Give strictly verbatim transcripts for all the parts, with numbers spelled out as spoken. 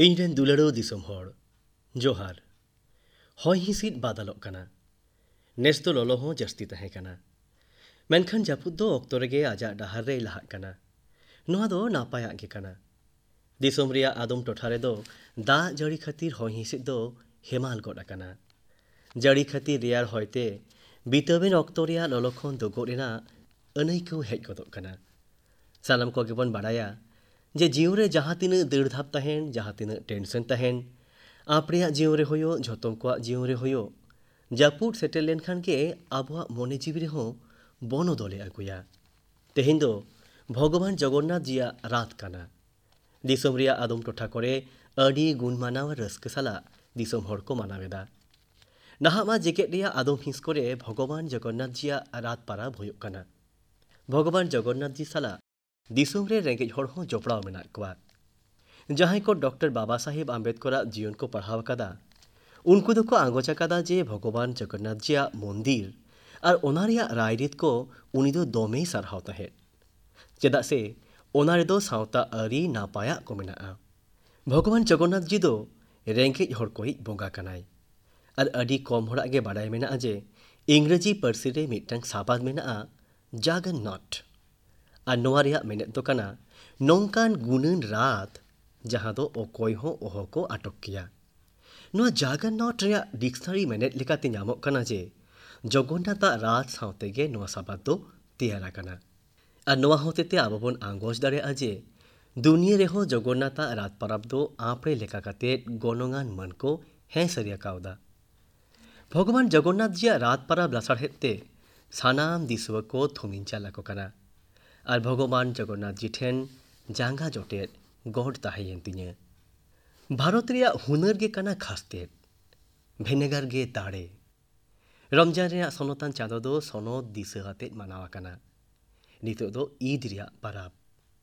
ᱤᱧ ᱨᱮᱱ ᱫᱩᱞᱟᱹᱲᱟᱹᱣ ᱫᱤᱥᱚᱢ ᱦᱚᱲ ᱡᱚᱦᱟᱨ᱾ ᱦᱚᱭ ᱦᱤᱸᱥᱤᱫ ᱵᱟᱫᱟᱞᱚᱜ ᱠᱟᱱᱟ᱾ ᱱᱮᱥ ᱫᱚ ᱞᱚᱞᱚ ᱦᱚᱸ ᱡᱟᱹᱥᱛᱤ ᱛᱟᱦᱮᱸ ᱠᱟᱱᱟ᱾ ᱢᱮᱱᱠᱷᱟᱱ ᱡᱟᱹᱯᱩᱫ ᱫᱚ ᱚᱠᱛᱚ ᱨᱮᱜᱮ ᱟᱡᱟᱜ ᱰᱟᱦᱟᱨ ᱨᱮᱭ ᱞᱟᱦᱟᱜ ᱠᱟᱱᱟ᱾ ᱱᱚᱣᱟ ᱫᱚ ᱱᱟᱯᱟᱭᱟᱜ ᱜᱮ ᱠᱟᱱᱟ᱾ ᱫᱤᱥᱚᱢ ᱨᱮᱭᱟᱜ ᱟᱫᱚᱢ ᱴᱚᱴᱷᱟ ᱨᱮᱫᱚ ᱫᱟᱜ ᱡᱟᱹᱲᱤ ᱠᱷᱟᱹᱛᱤᱨ ᱦᱚᱭ ᱦᱤᱸᱥᱤᱫ ᱫᱚ ᱦᱮᱢᱟᱞ ᱜᱚᱫ ᱟᱠᱟᱱᱟ᱾ ᱡᱟᱹᱲᱤ ᱠᱷᱟᱹᱛᱤᱨ ᱨᱮᱭᱟᱲ ᱦᱚᱭᱛᱮ ᱵᱤᱛᱟᱹᱣᱮᱱ ᱚᱠᱛᱚ ᱨᱮᱭᱟᱜ ᱞᱚᱞᱚ ᱠᱷᱚᱱ ᱫᱩᱜᱩᱜ ᱨᱮᱱᱟᱜ ᱟᱹᱱᱟᱹᱭᱠᱟᱹᱣ ᱦᱮᱡ ᱜᱚᱫᱚᱜ ᱠᱟᱱᱟ᱾ ᱥᱟᱱᱟᱢ ᱠᱚᱜᱮ ᱵᱚᱱ ᱵᱟᱲᱟᱭᱟ ᱡᱮ ᱡᱤᱭᱚᱱ ᱨᱮ ᱡᱟᱦᱟᱸ ᱛᱤᱱᱟᱹᱜ ᱫᱟᱹᱲ ᱫᱷᱟᱯ ᱛᱟᱦᱮᱱ, ᱡᱟᱦᱟᱸ ᱛᱤᱱᱟᱹᱜ ᱴᱮᱱᱥᱚᱱ ᱛᱟᱦᱮᱱ, ᱟᱯᱲᱮᱭᱟᱜ ᱡᱤᱭᱚᱱ ᱨᱮ ᱦᱩᱭᱩᱜ, ᱡᱷᱚᱛᱚᱢ ᱠᱚᱣᱟᱜ ᱡᱤᱭᱚᱱ ᱨᱮ ᱦᱩᱭᱩᱜ, ᱡᱟᱹᱯᱩᱫ ᱥᱮᱴᱮᱨ ᱞᱮᱱᱠᱷᱟᱱ ᱜᱮ ᱟᱵᱚᱣᱟᱜ ᱢᱚᱱᱮ ᱡᱤᱣᱤ ᱨᱮᱦᱚᱸ ᱵᱚᱱᱚᱫᱚᱞᱮ ᱟᱹᱜᱩᱭᱟ᱾ ᱛᱮᱦᱮᱧ ᱫᱚ ᱵᱷᱚᱜᱚᱵᱟᱱ ᱡᱚᱜᱚᱱᱱᱟᱛᱷ ᱡᱤᱭᱟᱜ ᱨᱟᱛ ᱠᱟᱱᱟ᱾ ᱫᱤᱥᱚᱢ ᱨᱮᱭᱟᱜ ᱟᱫᱚᱢ ᱴᱚᱴᱷᱟ ᱠᱚᱨᱮ ᱟᱹᱰᱤ ᱜᱩᱱᱢᱟᱱᱟᱣ ᱨᱟᱹᱥᱠᱟᱹ ᱥᱟᱞᱟᱜ ᱫᱤᱥᱚᱢ ᱦᱚᱲ ᱠᱚ ᱢᱟᱱᱟᱣ ᱮᱫᱟ᱾ ᱱᱟᱦᱟᱜ ᱢᱟ ᱡᱮᱜᱮᱫ ᱨᱮᱭᱟᱜ ᱟᱫᱚᱢ ᱦᱤᱸᱥ ᱠᱚᱨᱮ ᱵᱷᱚᱜᱚᱵᱟᱱ ᱡᱚᱜᱚᱱᱱᱟᱛᱷ ᱡᱤᱭᱟᱜ ᱨᱟᱛ ᱯᱟᱨᱟᱵᱽ ᱦᱩᱭᱩᱜ ᱠᱟᱱᱟ᱾ ᱵᱷᱚᱜᱚᱵᱟᱱ ᱡᱚᱜᱚᱱᱱᱟᱛᱷ ᱡᱤ ᱥᱟᱞᱟᱜ ᱫᱤᱥᱚᱢ ᱨᱮ ᱨᱮᱸᱜᱮᱡ ᱦᱚᱲ ᱦᱚᱸ ᱡᱚᱯᱲᱟᱣ ᱢᱮᱱᱟᱜ ᱠᱚᱣᱟ᱾ ᱡᱟᱦᱟᱸᱭ ᱠᱚ ᱰᱚᱠᱴᱚᱨ ᱵᱟᱵᱟ ᱥᱟᱦᱮᱵᱽ ᱟᱢᱵᱮᱫᱠᱚᱨᱟᱜ ᱡᱤᱭᱚᱱ ᱠᱚ ᱯᱟᱲᱦᱟᱣ ᱟᱠᱟᱫᱟ, ᱩᱱᱠᱩ ᱫᱚᱠᱚ ᱟᱸᱜᱚᱪ ᱟᱠᱟᱫᱟ ᱡᱮ ᱵᱷᱚᱜᱚᱵᱟᱱ ᱡᱚᱜᱚᱱᱱᱟᱛᱷ ᱡᱤᱭᱟᱜ ᱢᱚᱱᱫᱤᱨ ᱟᱨ ᱚᱱᱟ ᱨᱮᱭᱟᱜ ᱨᱟᱭᱨᱤᱛ ᱠᱚ ᱩᱱᱤ ᱫᱚ ᱫᱚᱢᱮᱭ ᱥᱟᱨᱦᱟᱣ ᱛᱟᱦᱮᱸᱫ᱾ ᱪᱮᱫᱟᱜ ᱥᱮ ᱚᱱᱟ ᱨᱮᱫᱚ ᱥᱟᱶᱛᱟ ᱟᱹᱨᱤ ᱱᱟᱯᱟᱭᱟᱜ ko ᱢᱮᱱᱟᱜᱼᱟ᱾ ᱵᱷᱚᱜᱚᱵᱟᱱ ᱡᱚᱜᱚᱱᱱᱟᱛᱷ ᱡᱤ ᱫᱚ ᱨᱮᱸᱜᱮᱡ ᱦᱚᱲ ᱠᱚᱭᱤᱡ ᱵᱚᱸᱜᱟ ᱠᱟᱱᱟᱭ᱾ ᱟᱨ ᱟᱹᱰᱤ ᱠᱚᱢ ᱦᱚᱲᱟᱜ ᱜᱮ ᱵᱟᱰᱟᱭ ᱢᱮᱱᱟᱜᱼᱟ ᱡᱮ ᱤᱝᱨᱮᱡᱤ ᱯᱟᱹᱨᱥᱤ ᱨᱮ ᱢᱤᱫᱴᱟᱝ ᱥᱟᱵᱟᱫ ᱢᱮᱱᱟᱜᱼᱟ ᱡᱟᱜᱟᱱᱱᱟᱴ, ᱟᱨ ᱱᱚᱣᱟ ᱨᱮᱭᱟᱜ ᱢᱮᱱᱮᱫ ᱫᱚ ᱠᱟᱱᱟ ᱱᱚᱝᱠᱟᱱ ᱜᱩᱱᱟᱹᱱ ᱨᱟᱛ ᱡᱟᱦᱟᱸ ᱫᱚ ᱚᱠᱚᱭ ᱦᱚᱸ ᱚᱦᱚ ᱠᱚ ᱟᱴᱚᱠ ᱠᱮᱭᱟ᱾ ᱱᱚᱣᱟ ᱡᱟᱜᱟᱱᱱᱟᱴ ᱨᱮᱭᱟᱜ ᱰᱤᱠᱥᱱᱟᱨᱤ ᱢᱮᱱᱮᱫ ᱞᱮᱠᱟᱛᱮ ᱧᱟᱢᱚᱜ ᱠᱟᱱᱟ ᱡᱮ ᱡᱚᱜᱚᱱᱱᱟᱛᱷᱟᱜ ᱨᱟᱛ ᱥᱟᱶᱛᱮᱜᱮ ᱱᱚᱣᱟ ᱥᱟᱵᱟᱫ ᱫᱚ ᱛᱮᱭᱟᱨ ᱟᱠᱟᱱᱟ᱾ ᱟᱨ ᱱᱚᱣᱟ ᱦᱚᱛᱮᱛᱮ ᱟᱵᱚ ᱵᱚᱱ ᱟᱸᱜᱚᱪ ᱫᱟᱲᱮᱭᱟᱜᱼᱟ ᱡᱮ ᱫᱩᱱᱤᱭᱟᱹ ᱨᱮᱦᱚᱸ ᱡᱚᱜᱚᱱᱱᱟᱛᱷᱟᱜ ᱨᱟᱛ ᱯᱟᱨᱟᱵᱽ ᱫᱚ ᱟᱯᱲᱮ ᱞᱮᱠᱟ ᱠᱟᱛᱮᱫ ᱜᱚᱱᱚᱝᱟᱱ ᱢᱟᱹᱱ ko ᱦᱮᱸ ᱥᱟᱹᱨᱤ ᱟᱠᱟᱣᱫᱟ᱾ ᱵᱷᱚᱜᱚᱵᱟᱱ ᱡᱚᱜᱚᱱᱱᱟᱛᱷ ᱡᱤᱭᱟᱜ ᱨᱟᱛ ᱯᱟᱨᱟᱵᱽ ᱞᱟᱥᱟᱲᱦᱮᱫ ᱛᱮ ᱥᱟᱱᱟᱢ ᱫᱤᱥᱩᱣᱟᱹ ᱠᱚ ᱛᱷᱩᱢᱤᱧ ᱪᱟᱞ ᱟᱠᱚ ᱠᱟᱱᱟ᱾ ᱟᱨ ᱵᱷᱚᱜᱚᱵᱟᱱ ᱡᱚᱜᱚᱱᱱᱟᱛᱷ ᱡᱤ ᱴᱷᱮᱱ ᱡᱟᱸᱜᱟ ᱡᱚᱴᱮᱫ ᱜᱚᱰ ᱛᱟᱦᱮᱸᱭᱮᱱ ᱛᱤᱧᱟᱹ᱾ ᱵᱷᱟᱨᱚᱛ ᱨᱮᱭᱟᱜ ᱦᱩᱱᱟᱹᱨ ᱜᱮ ᱠᱟᱱᱟ ᱠᱷᱟᱥᱛᱮᱫ, ᱵᱷᱮᱱᱮᱜᱟᱨ ᱜᱮ ᱫᱟᱲᱮ᱾ ᱨᱚᱢᱡᱟᱱ ᱨᱮᱭᱟᱜ ᱥᱚᱱᱚᱛᱟᱱ ᱪᱟᱸᱫᱳ ᱫᱚ ᱥᱚᱱᱚᱛ ᱫᱤᱥᱟᱹ ᱟᱛᱮᱫ ᱢᱟᱱᱟᱣ ᱟᱠᱟᱱᱟ᱾ ᱱᱤᱛᱚᱜ ᱫᱚ ঈদ ᱨᱮᱭᱟᱜ ᱯᱟᱨᱟᱵᱽ,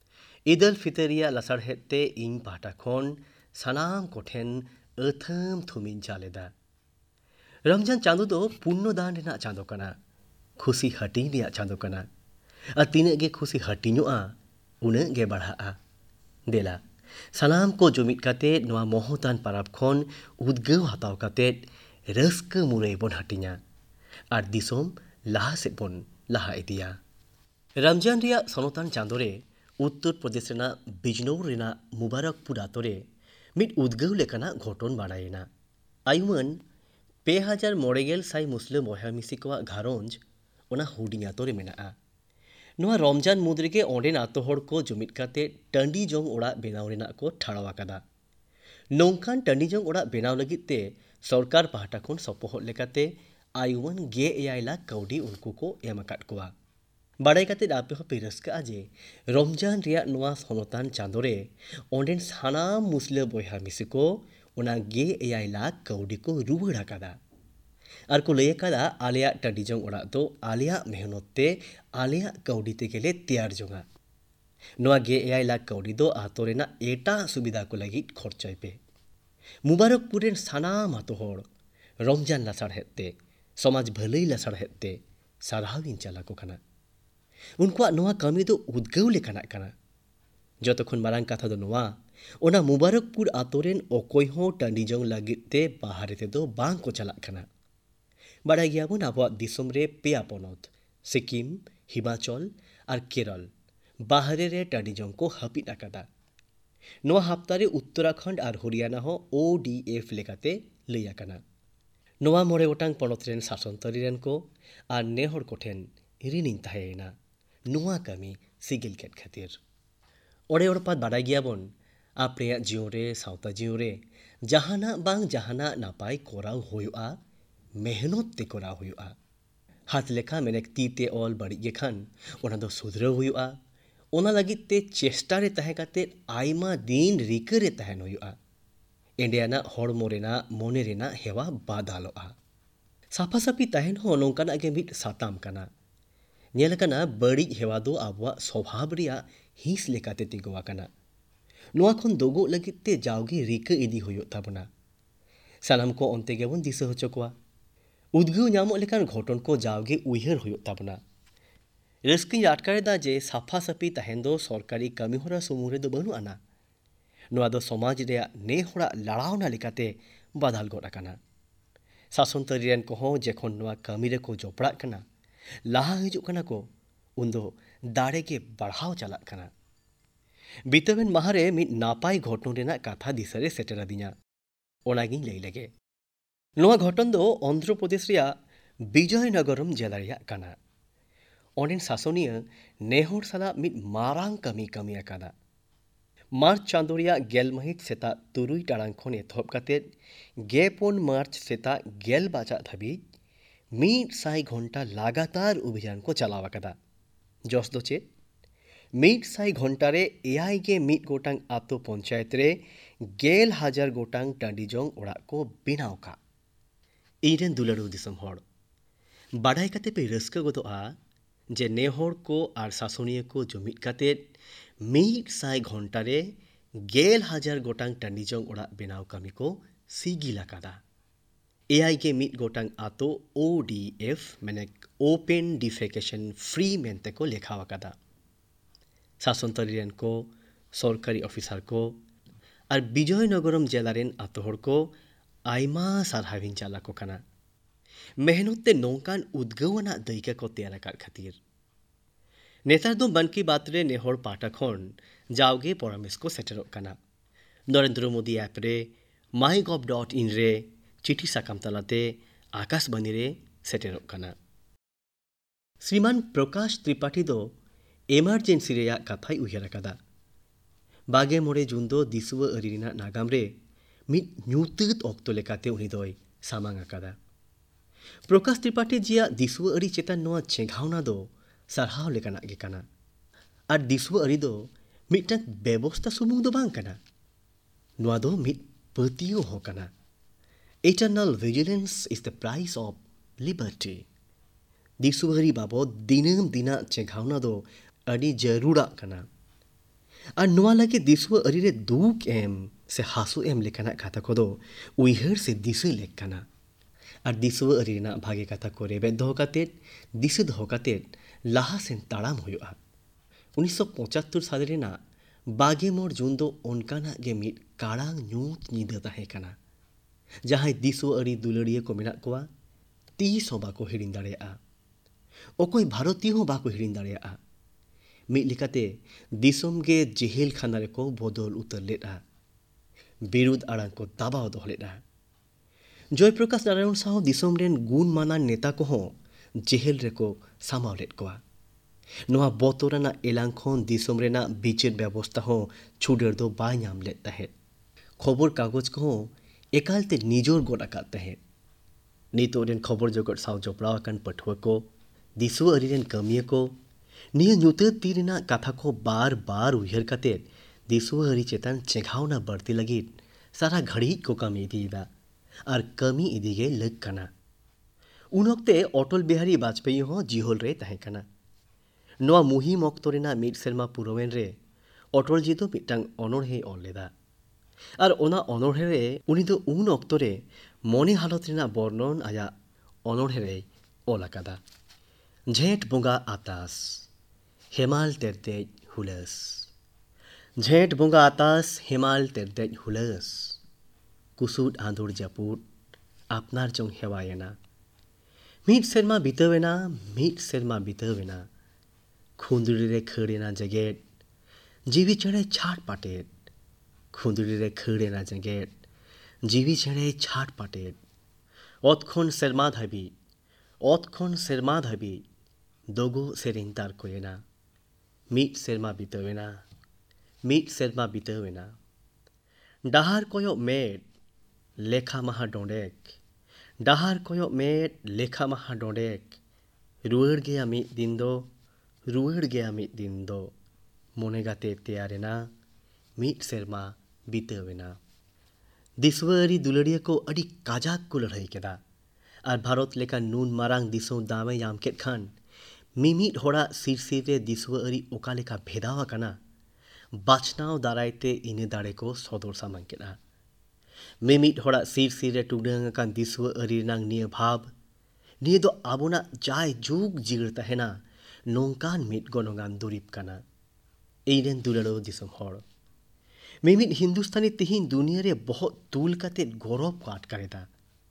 ঈᱫ ᱟᱞ ᱯᱷᱤᱛᱨ ᱨᱮᱭᱟᱜ ᱞᱟᱥᱟᱲᱦᱮᱫ ᱛᱮ ᱤᱧ ᱯᱟᱦᱴᱟ ᱠᱷᱚᱱ ᱥᱟᱱᱟᱢ ᱠᱚᱴᱷᱮᱱ ᱟᱹᱛᱷᱟᱹᱢ ᱛᱷᱩᱢᱤᱧ ᱪᱟᱞ ᱮᱫᱟ᱾ ᱨᱚᱢᱡᱟᱱ ᱪᱟᱸᱫᱳ ᱫᱚ ᱯᱩᱱᱱᱚ ᱫᱟᱱ ᱨᱮᱱᱟᱜ ᱪᱟᱸᱫᱳ ᱠᱟᱱᱟ, ᱠᱷᱩᱥᱤ ᱦᱟᱹᱴᱤᱧ ᱨᱮᱭᱟᱜ ᱪᱟᱸᱫᱳ ᱠᱟᱱᱟ᱾ ᱟᱨ ᱛᱤᱱᱟᱹᱜ ᱜᱮ ᱠᱷᱩᱥᱤ ᱦᱟᱹᱴᱤᱧᱚᱜᱼᱟ ᱩᱱᱟᱹᱜ ᱜᱮ ᱵᱟᱲᱦᱟᱜᱼᱟ᱾ ᱫᱮᱞᱟ ᱥᱟᱱᱟᱢ ᱠᱚ ᱡᱩᱢᱤᱫ ᱠᱟᱛᱮᱫ ᱱᱚᱣᱟ ᱢᱚᱦᱚᱛᱟᱱ ᱯᱟᱨᱟᱵᱽ ᱠᱷᱚᱱ ᱩᱫᱽᱜᱟᱹᱣ ᱦᱟᱛᱟᱣ ᱠᱟᱛᱮᱫ ᱨᱟᱹᱥᱠᱟᱹ ᱢᱩᱨᱟᱹᱭ ᱵᱚᱱ ᱦᱟᱹᱴᱤᱧᱟ ᱟᱨ ᱫᱤᱥᱚᱢ ᱞᱟᱦᱟ ᱥᱮᱫ ᱵᱚᱱ ᱞᱟᱦᱟ ᱤᱫᱤᱭᱟ᱾ ᱨᱚᱢᱡᱟᱱ ᱨᱮᱭᱟᱜ ᱥᱚᱱᱚᱛᱟᱱ ᱪᱟᱸᱫᱳ ᱨᱮ ᱩᱛᱛᱚᱨ ᱯᱨᱚᱫᱮᱥ ᱨᱮᱱᱟᱜ ᱵᱤᱡᱽᱱᱳᱨ ᱨᱮᱱᱟᱜ ᱢᱩᱵᱟᱨᱚᱠᱯᱩᱨ ᱟᱛᱳ ᱨᱮ ᱢᱤᱫ ᱩᱫᱽᱜᱟᱹᱣ ᱞᱮᱠᱟᱱᱟᱜ ᱜᱷᱚᱴᱚᱱ ᱵᱟᱲᱟᱭᱮᱱᱟ᱾ ᱟᱭᱩᱢᱟᱹᱱ ᱯᱮ ᱦᱟᱡᱟᱨ ᱢᱚᱬᱮ ᱜᱮᱞ ᱥᱟᱭ ᱢᱩᱥᱞᱟᱹ ᱵᱚᱭᱦᱟ ᱢᱤᱥᱤ ᱠᱚᱣᱟᱜ ᱜᱷᱟᱨᱚᱸᱡᱽ ᱚᱱᱟ ᱦᱩᱰᱤᱧ ᱟᱛᱳ ᱨᱮ ᱢᱮᱱᱟᱜᱼᱟ᱾ ᱱᱚᱣᱟ ᱨᱚᱢᱡᱟᱱ ᱢᱩᱫᱽ ᱨᱮᱜᱮ ᱚᱸᱰᱮᱱ ᱟᱛᱳ ᱦᱚᱲ ᱠᱚ ᱡᱩᱢᱤᱫ ᱠᱟᱛᱮᱫ ᱴᱟᱺᱰᱤ ᱡᱚᱝ ᱚᱲᱟᱜ ᱵᱮᱱᱟᱣ ᱨᱮᱱᱟᱜ ko ᱴᱷᱟᱲᱟᱣ ᱟᱠᱟᱫᱟ᱾ ᱱᱚᱝᱠᱟᱱ ᱴᱟᱺᱰᱤ ᱡᱚᱝ ᱚᱲᱟᱜ ᱵᱮᱱᱟᱣ ᱞᱟᱹᱜᱤᱫ ᱛᱮ ᱥᱚᱨᱠᱟᱨ ᱯᱟᱦᱴᱟ ᱠᱷᱚᱱ ᱥᱚᱯᱚᱦᱚᱫ ᱞᱮᱠᱟᱛᱮ ᱟᱭᱩᱢᱟᱹᱱ ᱜᱮ ᱮᱭᱟᱭ ᱞᱟᱠᱷ ᱠᱟᱹᱣᱰᱤ ᱩᱱᱠᱩ ᱠᱚ ᱮᱢ ᱟᱠᱟᱫ ᱠᱚᱣᱟ᱾ ᱵᱟᱲᱟᱭ ᱠᱟᱛᱮᱫ ᱟᱯᱮ ᱦᱚᱸᱯᱮ ᱨᱟᱹᱥᱠᱟᱹᱜᱼᱟ ᱡᱮ ᱨᱚᱢᱡᱟᱱ ᱨᱮᱭᱟᱜ ᱱᱚᱣᱟ ᱥᱚᱱᱚᱛᱟᱱ ᱪᱟᱸᱫᱳ ᱨᱮ ᱚᱸᱰᱮᱱ ᱥᱟᱱᱟᱢ ᱢᱩᱥᱞᱟᱹ ᱵᱚᱭᱦᱟ ᱢᱤᱥᱤ ᱠᱚ ᱚᱱᱟ ᱜᱮ ᱮᱭᱟᱭ ᱞᱟᱠᱷ ᱠᱟᱹᱣᱰᱤ ko ᱨᱩᱣᱟᱹᱲ ᱟᱠᱟᱫᱟ᱾ ᱟᱨ ᱠᱚ ᱞᱟᱹᱭ ᱟᱠᱟᱫᱟ ᱟᱞᱮᱭᱟᱜ ᱴᱟᱺᱰᱤ ᱡᱚᱝ ᱚᱲᱟᱜ ᱫᱚ ᱟᱞᱮᱭᱟᱜ ᱢᱮᱦᱱᱚᱛ ᱛᱮ ᱟᱞᱮᱭᱟᱜ ᱠᱟᱹᱣᱰᱤ ᱛᱮᱜᱮᱞᱮ ᱛᱮᱭᱟᱨ ᱡᱚᱝᱟ᱾ ᱱᱚᱣᱟ ᱜᱮ ᱮᱭᱟᱭ ᱞᱟᱠᱷ ᱠᱟᱹᱣᱰᱤ ᱫᱚ ᱟᱛᱳ ᱨᱮᱱᱟᱜ ᱮᱴᱟᱜ ᱥᱩᱵᱤᱫᱷᱟ ᱠᱚ ᱞᱟᱹᱜᱤᱫ ᱠᱷᱚᱨᱪᱟᱭ ᱯᱮ᱾ ᱢᱩᱵᱟᱨᱚᱠᱯᱩᱨ ᱨᱮᱱ ᱥᱟᱱᱟᱢ ᱟᱛᱳ ᱦᱚᱲ ᱨᱚᱢᱡᱟᱱ ᱞᱟᱥᱟᱲᱦᱮᱫ ᱛᱮ, ᱥᱚᱢᱟᱡᱽ ᱵᱷᱟᱹᱞᱟᱹᱭ ᱞᱟᱥᱟᱲᱦᱮᱫ ᱛᱮ ᱥᱟᱨᱦᱟᱣᱤᱧ ᱪᱟᱞ ᱟᱠᱚ ᱠᱟᱱᱟ᱾ ᱩᱱᱠᱩᱣᱟᱜ ᱱᱚᱣᱟ ᱠᱟᱹᱢᱤ ᱫᱚ ᱩᱫᱽᱜᱟᱹᱣ ᱞᱮᱠᱟᱱᱟᱜ ᱠᱟᱱᱟ᱾ ᱡᱚᱛᱚ ᱠᱷᱚᱱ ᱢᱟᱨᱟᱝ ᱠᱟᱛᱷᱟ ᱫᱚ ᱱᱚᱣᱟ, ᱚᱱᱟ ᱢᱩᱵᱟᱨᱚᱠᱯᱩᱨ ᱟᱛᱳ ᱨᱮᱱ ᱚᱠᱚᱭ ᱦᱚᱸ ᱴᱟᱺᱰᱤ ᱡᱚᱝ ᱞᱟᱹᱜᱤᱫ ᱛᱮ ᱵᱟᱦᱨᱮ ᱛᱮᱫᱚ ᱵᱟᱝ ᱠᱚ ᱪᱟᱞᱟᱜ ᱠᱟᱱᱟ᱾ ᱵᱟᱲᱟᱭ ᱜᱮᱭᱟᱵᱚᱱ ᱟᱵᱚᱣᱟᱜ ᱫᱤᱥᱚᱢ ᱨᱮ ᱯᱮᱭᱟ ᱯᱚᱱᱚᱛ ᱥᱤᱠᱤᱢ, ᱦᱤᱢᱟᱪᱚᱞ ᱟᱨ ᱠᱮᱨᱚᱞ ᱵᱟᱦᱨᱮ ᱨᱮ ᱴᱟᱺᱰᱤ ᱡᱚᱝ ᱠᱚ ᱦᱟᱹᱯᱤᱫ ᱟᱠᱟᱫᱟ᱾ ᱱᱚᱣᱟ ᱦᱟᱯᱛᱟᱨᱮ ᱩᱛᱛᱚᱨᱟᱠᱷᱚᱸᱰ ᱟᱨ ᱦᱚᱨᱤᱭᱟᱱᱟ ᱦᱚᱸ ᱳ ᱰᱤ ᱮᱯᱷ ᱞᱮᱠᱟᱛᱮ ᱞᱟᱹᱭ ᱟᱠᱟᱱᱟ᱾ ᱱᱚᱣᱟ ᱢᱚᱬᱮ ᱜᱚᱴᱟᱝ ᱯᱚᱱᱚᱛ ᱨᱮᱱ ᱥᱟᱥᱚᱱ ᱛᱟᱹᱨᱤ ᱨᱮᱱ ᱠᱚ ᱟᱨ ᱱᱮ ᱦᱚᱲ ᱠᱚᱴᱷᱮᱱ ᱨᱤᱱᱤᱧ ᱛᱟᱦᱮᱸᱭᱮᱱᱟ ᱱᱚᱣᱟ ᱠᱟᱹᱢᱤ ᱥᱤᱜᱤᱞ ᱠᱮᱫ ᱠᱷᱟᱹᱛᱤᱨ᱾ ᱚᱲᱮ ᱚᱲᱯᱟᱛ ᱵᱟᱰᱟᱭ ᱜᱮᱭᱟᱵᱚᱱ ᱟᱯᱲᱮᱭᱟᱜ ᱡᱤᱭᱚᱱ ᱨᱮ, ᱥᱟᱶᱛᱟ ᱡᱤᱭᱚᱱ ᱨᱮ ᱡᱟᱦᱟᱱᱟᱜ ᱵᱟᱝ ᱡᱟᱦᱟᱱᱟᱜ ᱱᱟᱯᱟᱭ ᱠᱚᱨᱟᱣ ᱦᱩᱭᱩᱜᱼᱟ, ᱢᱮᱦᱱᱚᱛ ᱛᱮ ᱠᱚᱨᱟᱣ ᱦᱩᱭᱩᱜᱼᱟ᱾ ᱦᱟᱛ ᱞᱮᱠᱷᱟ ᱢᱮᱱᱮᱠ ᱛᱤ ᱛᱮ ᱚᱞ ᱵᱟᱹᱲᱤᱡ ᱜᱮ ᱠᱷᱟᱱ ᱚᱱᱟ ᱫᱚ ᱥᱩᱫᱷᱨᱟᱹᱣ ᱦᱩᱭᱩᱜᱼᱟ᱾ ᱚᱱᱟ ᱞᱟᱹᱜᱤᱫ ᱛᱮ ᱪᱮᱥᱴᱟ ᱨᱮ ᱛᱟᱦᱮᱸ ᱠᱟᱛᱮᱫ ᱟᱭᱢᱟ ᱫᱤᱱ ᱨᱤᱠᱟᱹ ᱨᱮ ᱛᱟᱦᱮᱱ ᱦᱩᱭᱩᱜᱼᱟ᱾ ᱮᱸᱰᱮᱭᱟᱱᱟᱜ ᱦᱚᱲᱢᱚ ᱨᱮᱱᱟᱜ ᱢᱚᱱᱮ ᱨᱮᱱᱟᱜ ᱦᱮᱣᱟ ᱵᱟᱫᱟᱞᱚᱜᱼᱟ᱾ ᱥᱟᱯᱷᱟ ᱥᱟᱹᱯᱷᱤ ᱛᱟᱦᱮᱱ ᱦᱚᱸ ᱱᱚᱝᱠᱟᱱᱟᱜ ᱜᱮ ᱢᱤᱫ ᱥᱟᱛᱟᱢ ᱠᱟᱱᱟ᱾ ᱧᱮᱞ ᱟᱠᱟᱱᱟ ᱵᱟᱹᱲᱤᱡ ᱦᱮᱣᱟ ᱫᱚ ᱟᱵᱚᱣᱟᱜ ᱥᱚᱵᱷᱟᱵ ᱨᱮᱭᱟᱜ ᱦᱤᱸᱥ ᱞᱮᱠᱟᱛᱮ ᱛᱤᱸᱜᱩ ᱟᱠᱟᱱᱟ᱾ ᱱᱚᱣᱟ ᱠᱷᱚᱱ ᱫᱳᱜᱳᱜ ᱞᱟᱹᱜᱤᱫ ᱛᱮ ᱡᱟᱣᱜᱮ ᱨᱤᱠᱟᱹ ᱤᱫᱤ ᱦᱩᱭᱩᱜ ᱛᱟᱵᱚᱱᱟ᱾ ᱥᱟᱱᱟᱢ ᱠᱚ ᱚᱱᱛᱮ ᱜᱮᱵᱚᱱ ᱫᱤᱥᱟᱹ ᱦᱚᱪᱚ ᱠᱚᱣᱟ᱾ ᱩᱫᱽᱜᱟᱹᱣ ᱧᱟᱢᱚᱜ ᱞᱮᱠᱟᱱ ᱜᱷᱚᱴᱚᱱ ᱠᱚ ᱡᱟᱣᱜᱮ ᱩᱭᱦᱟᱹᱨ ᱦᱩᱭᱩᱜ ᱛᱟᱵᱚᱱᱟ᱾ ᱨᱟᱹᱥᱠᱟᱹᱧ ᱟᱴᱠᱟᱨᱮᱫᱟ ᱡᱮ ᱥᱟᱯᱷᱟ ᱥᱟᱹᱯᱷᱤ ᱛᱟᱦᱮᱱ ᱫᱚ ᱥᱚᱨᱠᱟরি ᱠᱟᱹᱢᱤᱦᱚᱨᱟ ᱥᱩᱢᱩᱝ ᱨᱮᱫᱚ ᱵᱟᱹᱱᱩᱜ ᱟᱱᱟ᱾ ᱱᱚᱣᱟ ᱫᱚ ᱥᱚᱢᱟᱡᱽ ᱨᱮᱭᱟᱜ ᱱᱮ ᱦᱚᱲᱟᱜ ᱞᱟᱲᱟᱣᱱᱟ ᱞᱮᱠᱟᱛᱮ ᱵᱟᱫᱟᱞ ᱜᱚᱫ ᱟᱠᱟᱱᱟ। ᱥᱟᱥᱚᱱ ᱛᱟᱹᱨᱤ ᱨᱮᱱ ᱠᱚᱦᱚᱸ ᱡᱚᱠᱷᱚᱱ ᱱᱚᱣᱟ ᱠᱟᱹᱢᱤ ᱨᱮᱠᱚ ᱡᱚᱯᱲᱟᱜ ᱠᱟᱱᱟ, ᱞᱟᱦᱟ ᱦᱤᱡᱩᱜ ᱠᱟᱱᱟ ᱠᱚ, ᱩᱱᱫᱚ ᱫᱟᱲᱮ ᱜᱮ ᱵᱟᱲᱦᱟᱣ ᱪᱟᱞᱟᱜ ᱠᱟᱱᱟ। ᱵᱤᱛᱟᱹᱣᱮᱱ ᱢᱟᱦᱟᱨᱮ ᱢᱤᱫ ᱱᱟᱯᱟᱭ ᱜᱷᱚᱴᱚᱱ ᱨᱮᱱᱟᱜ ᱠᱟᱛᱷᱟ ᱫᱤᱥᱟᱹᱨᱮ ᱥᱮᱴᱮᱨ ᱟᱹᱫᱤᱧᱟ। ᱚᱱᱟᱜᱤᱧ ᱞᱟᱹᱭ ᱞᱮᱜᱮ। ᱱᱚᱣᱟ ᱜᱷᱚᱴᱚᱱ ᱫᱚ ᱚᱱᱫᱷᱨᱚ ᱯᱨᱚᱫᱮᱥ ᱨᱮᱭᱟᱜ ᱵᱤᱡᱚᱭᱱᱚᱜᱚᱨᱚᱢ ᱡᱮᱞᱟ ᱨᱮᱭᱟᱜ ᱠᱟᱱᱟ। ᱚᱸᱰᱮᱱ ᱥᱟᱥᱚᱱᱤᱭᱟᱹ ᱱᱮᱦᱚᱲ ᱥᱟᱞᱟᱜ ᱢᱤᱫ ᱢᱟᱨᱟᱝ ᱠᱟᱹᱢᱤ ᱠᱟᱹᱢᱤ ᱟᱠᱟᱫᱟ। ᱢᱟᱨᱪ ᱪᱟᱸᱫᱳ ᱨᱮᱭᱟᱜ ᱜᱮᱞ ᱢᱟᱹᱦᱤᱛ ᱥᱮᱛᱟᱜ ᱛᱩᱨᱩᱭ ᱴᱟᱲᱟᱝ ᱠᱷᱚᱱ ᱮᱛᱚᱦᱚᱵ ᱠᱟᱛᱮᱫ ᱜᱮᱯᱩᱱ ᱢᱟᱨᱪ ᱥᱮᱛᱟᱜ ᱜᱮᱞ ᱵᱟᱡᱟᱜ ᱫᱷᱟᱹᱵᱤᱡ ᱢᱤᱫ ᱥᱟᱭ ᱜᱷᱚᱱᱴᱟ ᱞᱟᱜᱟᱛᱟᱨ ᱚᱵᱷᱤᱡᱟᱱ ᱠᱚ ᱪᱟᱞᱟᱣ ᱟᱠᱟᱫᱟ। ᱡᱚᱥ ᱫᱚ ᱪᱮᱫ? ᱢᱤᱫ ᱥᱟᱭ ᱜᱷᱚᱱᱴᱟ ᱨᱮ ᱮᱭᱟᱭ ᱜᱮ ᱢᱤᱫ ᱜᱚᱴᱟᱝ ᱟᱛᱳ ᱯᱚᱧᱪᱟᱭᱮᱛ ᱨᱮ ᱜᱮᱞ ᱦᱟᱡᱟᱨ ᱜᱚᱴᱟᱝ ᱴᱟᱺᱰᱤ ᱡᱚᱝ ᱚᱲᱟᱜ ᱠᱚ ᱵᱮᱱᱟᱣ ᱠᱟᱜ। ᱤᱧᱨᱮᱱ ᱫᱩᱞᱟᱹᱲᱩ ᱫᱤᱥᱚᱢ ᱦᱚᱲ, ᱵᱟᱰᱟᱭ ᱠᱟᱛᱮ ᱯᱮ ᱨᱟᱹᱥᱠᱟᱹ ᱜᱚᱫᱚᱜᱼᱟ ᱡᱮ ᱱᱮᱦᱚᱲ ᱠᱚ ᱟᱨ ᱥᱟᱥᱚᱱᱤᱭᱟᱹ ᱠᱚ ᱡᱩᱢᱤᱫ ᱠᱟᱛᱮᱫ ᱢᱤᱫ ᱥᱟᱭ ᱜᱷᱚᱱᱴᱟ ᱨᱮ ᱜᱮᱞ ᱦᱟᱡᱟᱨ ᱜᱚᱴᱟᱝ ᱴᱟᱺᱰᱤ ᱡᱚᱝ ᱚᱲᱟᱜ ᱵᱮᱱᱟᱣ ᱠᱟᱹᱢᱤ ᱠᱚ ᱥᱤᱜᱤᱞ ᱟᱠᱟᱫᱟ। ᱮᱭᱟᱭ ᱜᱮ ᱢᱤᱫ ᱜᱚᱴᱟᱝ ᱟᱛᱳ ᱳ ᱰᱤ ᱮᱯᱷ ᱢᱟᱱᱮ ᱳᱯᱮᱱ ᱰᱤᱯᱷᱮᱠᱮᱥᱚᱱ ᱯᱷᱨᱤ ᱢᱮᱱᱛᱮ ᱠᱚ ᱞᱮᱠᱷᱟᱣ ᱟᱠᱟᱫᱟ। ᱥᱟᱥᱚᱱ ᱛᱟᱹᱨᱤ ᱨᱮᱱ ᱠᱚ, ᱥᱚᱨᱠᱟᱨᱤ ᱚᱯᱷᱤᱥᱟᱨ ᱠᱚ ᱟᱨ ᱵᱤᱡᱚᱭᱱᱚᱜᱚᱨᱚᱢ ᱡᱮᱞᱟ ᱨᱮᱱ ᱟᱛᱳ ᱦᱚᱲ ᱠᱚ ᱟᱭᱢᱟ ᱥᱟᱨᱦᱟᱣᱤᱧ ᱪᱟᱞ ᱟᱠᱚ ᱠᱟᱱᱟ। ᱢᱮᱦᱱᱚᱛ ᱛᱮ ᱱᱚᱝᱠᱟᱱ ᱩᱫᱽᱜᱟᱹᱣᱟᱱᱟᱜ ᱫᱟᱹᱭᱠᱟᱹ ᱠᱚ ᱛᱮᱭᱟᱨ ᱟᱠᱟᱫ ᱠᱷᱟᱹᱛᱤᱨ। ᱱᱮᱛᱟᱨ ᱫᱚ ᱢᱚᱱ ᱠᱤ ᱵᱟᱛ ᱨᱮ ᱱᱮᱦᱚᱲ ᱯᱟᱦᱴᱟ ᱠᱷᱚᱱ ᱡᱟᱣᱜᱮ ᱯᱚᱨᱟᱢᱮᱥ ᱠᱚ ᱥᱮᱴᱮᱨᱚᱜ ᱠᱟᱱᱟ। ᱱᱚᱨᱮᱱᱫᱨᱚ ᱢᱳᱫᱤ ᱮᱯ ᱨᱮ, ᱢᱟᱭ ᱜᱚᱵᱷ ᱰᱚᱴ ᱤᱱ ᱨᱮ, চিঠি সাকাম তালাতে, আকাশবাণী রে সেটেরক কানা। শ্রীমান প্রকাশ ত্রিপাঠী দো এমার্জেন্সি রেয়াক কাথাই উইহার আকাদা। বাগে মোড়ে জুন দো দিসুয়া আরি রেনাᱜ নাগাম রে মিদ ᱧᱩᱛᱟᱹᱛ ᱚᱠᱛᱚ ᱞᱮᱠᱟᱛᱮ ᱩᱱᱤ ᱫᱚᱭ ᱥᱟᱢᱟᱝ ᱟᱠᱟᱫᱟ। ᱯᱨᱚᱠᱟশ ᱛᱨᱤᱯᱟᱴᱷᱤ ᱡᱤᱭᱟᱜ ᱫᱤᱥᱩᱣᱟᱹ ᱟᱹᱨᱤ ᱪᱮᱛᱟᱱ ᱱᱚᱣᱟ ᱪᱮᱸᱜᱷᱟᱣᱱᱟ ᱫᱚ ᱥᱟᱨᱦᱟᱣ ᱞᱮᱠᱟᱱᱟᱜ ᱜᱮ ᱠᱟᱱᱟ। ᱟᱨ ᱫᱤᱥᱩᱣᱟᱹ ᱟᱹᱨᱤ ᱫᱚ ᱢᱤᱫᱴᱟᱝ ᱵᱮᱵᱚᱥᱛᱷᱟ ᱥᱩᱢᱩᱝ ᱫᱚ ᱵᱟᱝ ᱠᱟᱱᱟ, ᱱᱚᱣᱟ ᱫᱚ ᱢᱤᱫ ᱯᱟᱹᱛᱭᱟᱹᱣ ᱦᱚᱸ ᱠᱟᱱᱟ। Eternal vigilance is the price of liberty। ᱫᱤᱥᱩᱣᱟᱹ ᱟᱹᱨᱤ ᱵᱟᱵᱚᱫ ᱫᱤᱱᱟᱹᱢ ᱫᱤᱱᱟᱜ ᱪᱮᱸघᱟᱣᱱᱟ ᱫᱚ ᱟᱹᱰᱤ ᱡᱟᱹᱨᱩᱲᱟᱜ ᱠᱟᱱᱟ। ᱟᱨ ᱱᱚᱣᱟ ᱞᱟᱹᱜᱤᱫ ᱫᱤᱥᱩᱣᱟᱹ ᱟᱹᱨᱤ ᱨᱮ ᱫᱩᱠ ᱮᱢ ᱥᱮ ᱦᱟᱹᱥᱩ ᱮᱢ ᱞᱮᱠᱟᱱᱟᱜ ᱠᱟᱛᱷᱟ ᱠᱚᱫᱚ ᱩᱭᱦᱟᱹᱨ ᱥᱮ ᱫᱤᱥᱟᱹ ᱞᱮᱠ ᱠᱟᱱᱟ। ᱟᱨ ᱫᱤᱥᱩᱣᱟᱹ ᱟᱹᱨᱤ ᱨᱮᱱᱟᱜ ᱵᱷᱟᱜᱮ ᱠᱟᱛᱷᱟ ᱠᱚ ᱨᱮᱵᱮᱫ ᱫᱚᱦᱚ ᱠᱟᱛᱮᱫ, ᱫᱤᱥᱟᱹ ᱫᱚᱦᱚ ᱠᱟᱛᱮᱫ ᱞᱟᱦᱟ ᱥᱮᱱ ᱛᱟᱲᱟᱢ ᱦᱩᱭᱩᱜᱼᱟ। ᱩᱱᱤᱥᱥᱚ ᱯᱚᱸᱪᱟᱛᱛᱳᱨ ᱥᱟᱞ ᱨᱮᱱᱟᱜ ᱵᱟᱜᱮ ᱢᱚᱬ ᱡᱩᱱ ᱫᱚ ᱚᱱᱠᱟᱱᱟᱜ ᱜᱮ ᱢᱤᱫ ᱠᱟᱲᱟᱝ ᱧᱩᱛ ᱧᱤᱫᱟᱹ ᱛᱟᱦᱮᱸ ᱠᱟᱱᱟ। ᱡᱟᱦᱟᱸᱭ ᱫᱤᱥᱩᱣᱟᱹ ᱟᱹᱨᱤ ᱫᱩᱞᱟᱹᱲᱤᱭᱟᱹ ᱠᱚ ᱢᱮᱱᱟᱜ ᱠᱚᱣᱟ, ᱛᱤᱥ ᱦᱚᱸ ᱵᱟᱠᱚ ᱦᱤᱲᱤᱧ ᱫᱟᱲᱮᱭᱟᱜᱼᱟ। ᱚᱠᱚᱭ ᱵᱷᱟᱨᱚᱛᱤᱭᱚ ᱦᱚᱸ ᱵᱟᱠᱚ ᱦᱤᱲᱤᱧ ᱫᱟᱲᱮᱭᱟᱜᱼᱟ। ᱢᱤᱫ ᱞᱮᱠᱟᱛᱮ ᱫᱤᱥᱚᱢ ᱜᱮ ᱡᱮᱦᱮᱞ ᱠᱷᱟᱱᱟ ᱨᱮᱠᱚ ᱵᱚᱫᱚᱞ ᱩᱛᱟᱹᱨ ᱞᱮᱫᱼᱟ। ᱵᱤᱨᱩᱫ ᱟᱲᱟᱝ ᱠᱚ ᱫᱟᱵᱟᱣ ᱫᱚᱦᱚ ᱞᱮᱫᱼᱟ। ᱡᱚᱭᱯᱨᱚᱠᱟᱥ ᱱᱟᱨᱟᱭᱚᱱ ᱥᱟᱶ ᱫᱤᱥᱚᱢ ᱨᱮᱱ ᱜᱩᱱᱢᱟᱱᱟᱱ ᱱᱮᱛᱟ ᱠᱚᱦᱚᱸ ᱡᱮᱦᱮᱞ ᱨᱮᱠᱚ ᱥᱟᱢᱟᱣ ᱞᱮᱫ ᱠᱚᱣᱟ। ᱱᱚᱣᱟ ᱵᱚᱛᱚᱨᱟᱱᱟᱜ ᱮᱞᱟᱝ ᱠᱷᱚᱱ ᱫᱤᱥᱚᱢ ᱨᱮᱱᱟᱜ ᱵᱤᱪᱟᱹᱨ ᱵᱮᱵᱚᱥᱛᱷᱟ ᱦᱚᱸ ᱪᱷᱩᱰᱟᱹᱨ ᱫᱚ ᱵᱟᱭ ᱧᱟᱢ ᱞᱮᱫ ᱛᱟᱦᱮᱸᱫ। ᱠᱷᱚᱵᱚᱨ ᱠᱟᱜᱚᱡᱽ ᱠᱚᱦᱚᱸ ᱮᱠᱟᱞᱛᱮ ᱱᱤᱡᱚᱨ ᱜᱚᱫ ᱟᱠᱟᱫ ᱛᱟᱦᱮᱸᱫ। ᱱᱤᱛᱚᱜ ᱨᱮᱱ ᱠᱷᱚᱵᱚᱨ ᱡᱚᱜᱚᱛ ᱥᱟᱶ ᱡᱚᱯᱲᱟᱣ ᱟᱠᱟᱱ ᱯᱟᱹᱴᱷᱩᱣᱟᱹ ᱠᱚ, ᱫᱤᱥᱩᱣᱟᱹ ᱟᱹᱨᱤ ᱨᱮᱱ ᱠᱟᱹᱢᱤᱭᱟᱹ ᱠᱚ ᱱᱤᱭᱟᱹ ᱧᱩᱛᱟᱹᱛ ᱛᱤ ᱨᱮᱱᱟᱜ ᱠᱟᱛᱷᱟ ᱠᱚ ᱵᱟᱨ ᱵᱟᱨ ᱩᱭᱦᱟᱹᱨ ᱠᱟᱛᱮᱫ ᱫᱤᱥᱩᱣᱟᱹ ᱟᱹᱨᱤ ᱪᱮᱛᱟᱱ ᱪᱮᱸघᱟᱣᱱᱟ ᱵᱟᱹᱲᱛᱤ ᱞᱟᱹᱜᱤᱫ ᱥᱟᱨᱟ ᱜᱷᱟᱹᱲᱤᱡ ᱠᱚ ᱠᱟᱹᱢᱤ ᱤᱫᱤᱭᱮᱫᱟ ᱟᱨ ᱠᱟᱹᱢᱤ ᱤᱫᱤᱜᱮ ᱞᱟᱹᱠ ᱠᱟᱱᱟ। ᱩᱱ ᱚᱠᱛᱮ ᱚᱴᱚᱞ ᱵᱤᱦᱟᱨᱤ ᱵᱟᱡᱯᱮᱭᱤ ᱦᱚᱸ ᱡᱤᱦᱚᱞ ᱨᱮᱭ ᱛᱟᱦᱮᱸ ᱠᱟᱱᱟ। ᱱᱚᱣᱟ ᱢᱩᱦᱤᱢ ᱚᱠᱛᱚ ᱨᱮᱱᱟᱜ ᱢᱤᱫ ᱥᱮᱨᱢᱟ ᱯᱩᱨᱟᱹᱣᱮᱱ ᱨᱮ ᱚᱴᱚᱞᱡᱤ ᱫᱚ ᱢᱤᱫᱴᱟᱝ ᱚᱱᱚᱬᱦᱮᱭ ᱚᱞ ᱞᱮᱫᱟ। ᱟᱨ ᱚᱱᱟ ᱚᱱᱚᱬᱦᱮ ᱨᱮ ᱩᱱᱤ ᱫᱚ ᱩᱱ ᱚᱠᱛᱚ ᱨᱮ ᱢᱚᱱᱮ ᱦᱟᱞᱚᱛ ᱨᱮᱱᱟᱜ ᱵᱚᱨᱱᱚᱱ ᱟᱭᱟᱜ ᱚᱱᱚᱬᱦᱮ ᱨᱮᱭ ᱚᱞ ᱟᱠᱟᱫᱟ। ᱡᱷᱮᱸᱴ ᱵᱚᱸᱜᱟ ᱟᱛᱟᱥ, ᱦᱮᱢᱟᱞ ᱛᱮᱨᱫᱮᱡ ᱦᱩᱞᱟᱹᱥ। ᱡᱷᱮᱸᱴ ᱵᱚᱸᱜᱟ ᱟᱛᱟᱥ, ᱦᱮᱢᱟᱞ ᱛᱮᱨᱫᱮᱡ ᱦᱩᱞᱟᱹᱥ। ᱠᱩᱥᱩᱫ ᱟᱸᱫᱳᱲ ᱡᱟᱹᱯᱩᱫ ᱟᱯᱱᱟᱨ ᱪᱚᱝ ᱦᱮᱣᱟᱭᱮᱱᱟ। ᱢᱤᱫ ᱥᱮᱨᱢᱟ ᱵᱤᱛᱟᱹᱣᱮᱱᱟ, ᱢᱤᱫ ᱥᱮᱨᱢᱟ ᱵᱤᱛᱟᱹᱣᱮᱱᱟ। ᱠᱷᱩᱸᱫᱽᱲᱤ ᱨᱮ ᱠᱷᱟᱹᱲ ᱮᱱᱟ ᱡᱮᱜᱮᱫ, ᱡᱤᱣᱤ ᱪᱮᱬᱮ ᱪᱷᱟᱴ ᱯᱟᱴᱮᱫ। ᱠᱷᱩᱸᱫᱽᱲᱤ ᱨᱮ ᱠᱷᱟᱹᱲ ᱮᱱᱟ ᱡᱮᱜᱮᱫ, ᱡᱤᱣᱤ ᱪᱮᱬᱮ ᱪᱷᱟᱴ ᱯᱟᱴᱮᱫ। ᱚᱛ ᱠᱷᱚᱱ ᱥᱮᱨᱢᱟ ᱫᱷᱟᱹᱵᱤᱡ, ᱚᱛ ᱠᱷᱚᱱ ᱥᱮᱨᱢᱟ ᱫᱷᱟᱹᱵᱤᱡ ᱫᱳᱜᱳ ᱥᱮᱨᱮᱧ ᱛᱟᱨᱠᱳᱭᱮᱱᱟ। ᱢᱤᱫ ᱥᱮᱨᱢᱟ ᱵᱤᱛᱟᱹᱣᱮᱱᱟ, ᱢᱤᱫ ᱥᱮᱨᱢᱟ ᱵᱤᱛᱟᱹᱣᱮᱱᱟ। ᱰᱟᱦᱟᱨ ᱠᱚᱭᱚᱜ ᱢᱮᱫ, ᱞᱮᱠᱷᱟ ᱢᱟᱦᱟ ᱰᱚᱸᱰᱮᱠ। ᱰᱟᱦᱟᱨ ᱠᱚᱭᱚᱜ ᱢᱮᱫ, ᱞᱮᱠᱷᱟ ᱢᱟᱦᱟ ᱰᱚᱸᱰᱮᱠ। ᱨᱩᱣᱟᱹᱲ ᱜᱮᱭᱟ ᱢᱤᱫ ᱫᱤᱱ ᱫᱚ, ᱨᱩᱣᱟᱹᱲ ᱜᱮᱭᱟ ᱢᱤᱫ ᱫᱤᱱ ᱫᱚ। ᱢᱚᱱᱮ ᱜᱟᱛᱮ ᱛᱮᱭᱟᱨᱮᱱᱟ, ᱢᱤᱫ ᱥᱮᱨᱢᱟ ᱵᱤᱛᱟᱹᱣᱮᱱᱟ। ᱫᱤᱥᱩᱣᱟᱹ ᱟᱹᱨᱤ ᱫᱩᱞᱟᱹᱲᱤᱭᱟᱹ ᱠᱚ ᱟᱹᱰᱤ ᱠᱟᱡᱟᱠ ᱠᱚ ᱞᱟᱹᱲᱦᱟᱹᱭ ᱠᱮᱫᱟ। ᱟᱨ ᱵᱷᱟᱨᱚᱛ ᱞᱮᱠᱟ ᱱᱩᱱ ᱢᱟᱨᱟᱝ ᱫᱤᱥᱚᱢ ᱫᱟᱣᱮ ᱧᱟᱢ ᱠᱮᱫ ᱠᱷᱟᱱ ᱢᱤᱢᱤᱫ ᱦᱚᱲᱟᱜ ᱥᱤᱨᱥᱤᱨ ᱨᱮ ᱫᱤᱥᱩᱣᱟᱹ ᱟᱹᱨᱤ ᱚᱠᱟ ᱞᱮᱠᱟ ᱵᱷᱮᱫᱟᱣ ᱟᱠᱟᱱᱟ, ᱵᱟᱪᱷᱱᱟᱣ ᱫᱟᱨᱟᱭᱛᱮ ᱤᱱᱟᱹ ᱫᱟᱲᱮ ᱠᱚ ᱥᱚᱫᱚᱨ ᱥᱟᱢᱟᱝ ᱠᱮᱫᱼᱟ। ᱢᱤᱢᱤᱫ ᱦᱚᱲᱟᱜ ᱥᱤᱨᱥᱤᱨ ᱨᱮ ᱴᱩᱰᱟᱹᱝ ᱟᱠᱟᱱ ᱫᱤᱥᱩᱣᱟᱹ ᱟᱹᱨᱤ ᱨᱮᱱᱟᱜ ᱱᱤᱭᱟᱹ ᱵᱷᱟᱵᱽ, ᱱᱤᱭᱟᱹ ᱫᱚ ᱟᱵᱚᱱᱟᱜ ᱡᱟᱭ ᱡᱩᱜᱽ ᱡᱤᱭᱟᱹᱲ ᱛᱟᱦᱮᱱᱟ ᱱᱚᱝᱠᱟᱱ ᱢᱤᱫ ᱜᱚᱱᱚᱝᱟᱱ ᱫᱩᱨᱤᱵ ᱠᱟᱱᱟ। ᱤᱧᱨᱮᱱ ᱫᱩᱞᱟᱹᱲᱟᱹᱣ ᱫᱤᱥᱚᱢ ᱦᱚᱲ, ᱢᱤᱢᱤᱫ ᱦᱤᱱᱫᱩᱥᱛᱟᱱᱤ ᱛᱤᱦᱤᱧ ᱫᱩᱱᱤᱭᱟᱹ ᱨᱮ ᱵᱚᱦᱚᱜ ᱛᱩᱞ ᱠᱟᱛᱮᱫ ᱜᱚᱨᱚᱵ ᱠᱚ ᱟᱴᱠᱟᱨᱮᱫᱟ᱾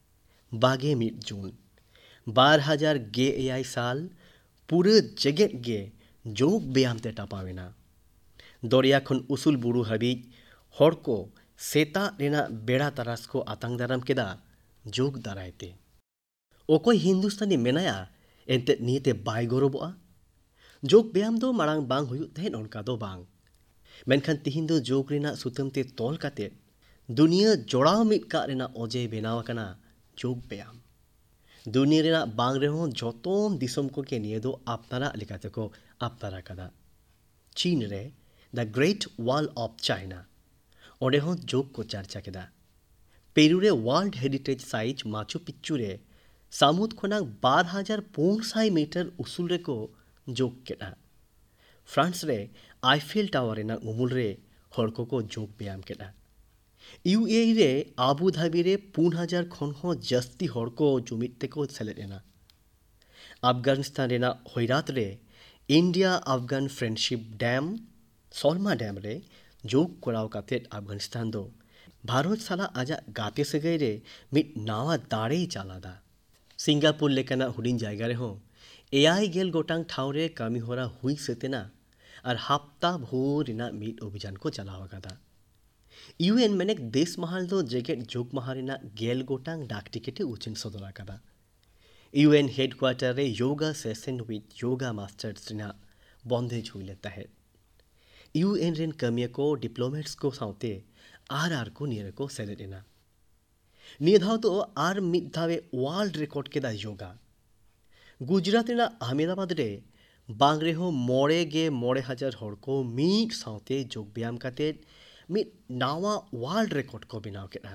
ᱵᱟᱜᱮ ᱢᱤᱫ ᱡᱩᱱ ᱵᱟᱨ ᱦᱟᱡᱟᱨ ᱜᱮ ᱮᱭᱟᱭ ᱥᱟᱞ ᱯᱩᱨᱟᱹ ᱡᱮᱜᱮᱫ ᱜᱮ ᱡᱳᱜ ᱵᱮᱭᱟᱢ ᱛᱮ ᱴᱟᱯᱟᱣᱮᱱᱟ᱾ ᱫᱚᱨᱭᱟ ᱠᱷᱚᱱ ᱩᱥᱩᱞ ᱵᱩᱨᱩ ᱦᱟᱹᱵᱤᱡ ᱦᱚᱲ ᱠᱚ ᱥᱮᱛᱟᱜ ᱨᱮᱱᱟᱜ ᱵᱮᱲᱟ ᱛᱟᱨᱟᱥ ᱠᱚ ᱟᱛᱟᱝ ᱫᱟᱨᱟᱢ ᱠᱮᱫᱟ ᱡᱳᱜ ᱫᱟᱨᱟᱭ ᱛᱮ᱾ ᱚᱠᱚᱭ ᱦᱤᱱᱫᱩᱥᱛᱟᱱᱤ ᱢᱮᱱᱟᱭᱟ ᱮᱱᱛᱮᱫ ᱱᱤᱭᱟᱹᱛᱮ ᱵᱟᱭ ᱜᱚᱨᱚᱵᱚᱜᱼᱟ? ᱡᱳᱜ ᱵᱮᱭᱟᱢ ᱫᱚ ᱢᱟᱲᱟᱝ ᱵᱟᱝ ᱦᱩᱭᱩᱜ ᱛᱟᱦᱮᱸᱫ ᱚᱱᱠᱟ ᱫᱚ ᱵᱟᱝ, ᱢᱮᱱᱠᱷᱟᱱ ᱛᱤᱦᱤᱧ ᱫᱚ ᱡᱳᱜ ᱨᱮᱱᱟᱜ ᱥᱩᱛᱟᱹᱢ ᱛᱮ ᱛᱚᱞ ᱠᱟᱛᱮᱫ ᱫᱩᱱᱤᱭᱟᱹ ᱡᱚᱲᱟᱣ ᱢᱤᱫ ᱠᱟᱜ ᱨᱮᱱᱟᱜ ᱚᱡᱮ ᱵᱮᱱᱟᱣ ᱟᱠᱟᱱᱟ ᱡᱳᱜ ᱵᱮᱭᱟᱢ᱾ ᱫᱩᱱᱤᱭᱟᱹ ᱨᱮᱱᱟᱜ ᱵᱟᱝ ᱨᱮᱦᱚᱸ ᱡᱚᱛᱚᱢ ᱫᱤᱥᱚᱢ ᱠᱚᱜᱮ ᱱᱤᱭᱟᱹ ᱫᱚ ᱟᱯᱱᱟᱨᱟᱜ ᱞᱮᱠᱟᱛᱮᱠᱚ ᱟᱯᱱᱟᱨ ᱟᱠᱟᱫᱟ᱾ ᱪীᱱ ᱨᱮ the great wall of China, ᱚᱸᱰᱮ ᱦᱚᱸ ᱡᱳᱜ ko ᱪᱟᱨᱪᱟ ᱠᱮᱫᱟ। पेरू रे world heritage site Machu Picchu रे सामुद खोनांग बार हजार पुन साई मीटर उसूल रे को जोग केड़ा। फ्रांस रे आईफेल टावर रेना उमुल रे हर को को जोग ब्यायाम केड़ा। यूएई रे आबू धाबी रे पुन हजार खन हो जस्ती हर को जुमित ते को सेलेद एना। अफगानिस्तान रेना होइरात रे India Afghan friendship dam Salma dam रे जोग कोराव कातेद अफगानिस्तान दो भारत साला आजा गाते सगै रे मिट नावा दाड़े चालादा। सिंगापुर लेकाना हुडिन जायगा रे हो एआई गेल गोटांग ठाव रे कामी होरा हुई सतेना और हफ्ता भोर रिना मिट अभियान को चलाव आकादा। यूएन मेनेक देश महाल दो जेकेट जोग महारिना गेल गोटांग डाक टिकेटे उचिन सदर आकादा। यूएन हेडक्वार्टर रे yoga session with yoga masters रिना बंदेज हुई लेता है। यूएन रेन कमिया को डिप्लोमेट्स को साउते आर आर को नियर को सेलेद एना। निय धाव तो आर मिद धावे वर्ल्ड रिकॉर्ड केदा योगा। गुजरात रेना अहमदाबाद रे बांग रे हो मोड़े गे मोड़े हजार हर को मिद साउते जोग ब्यायाम कातेद मिद नावा वर्ल्ड रिकॉर्ड को बनाव केदा।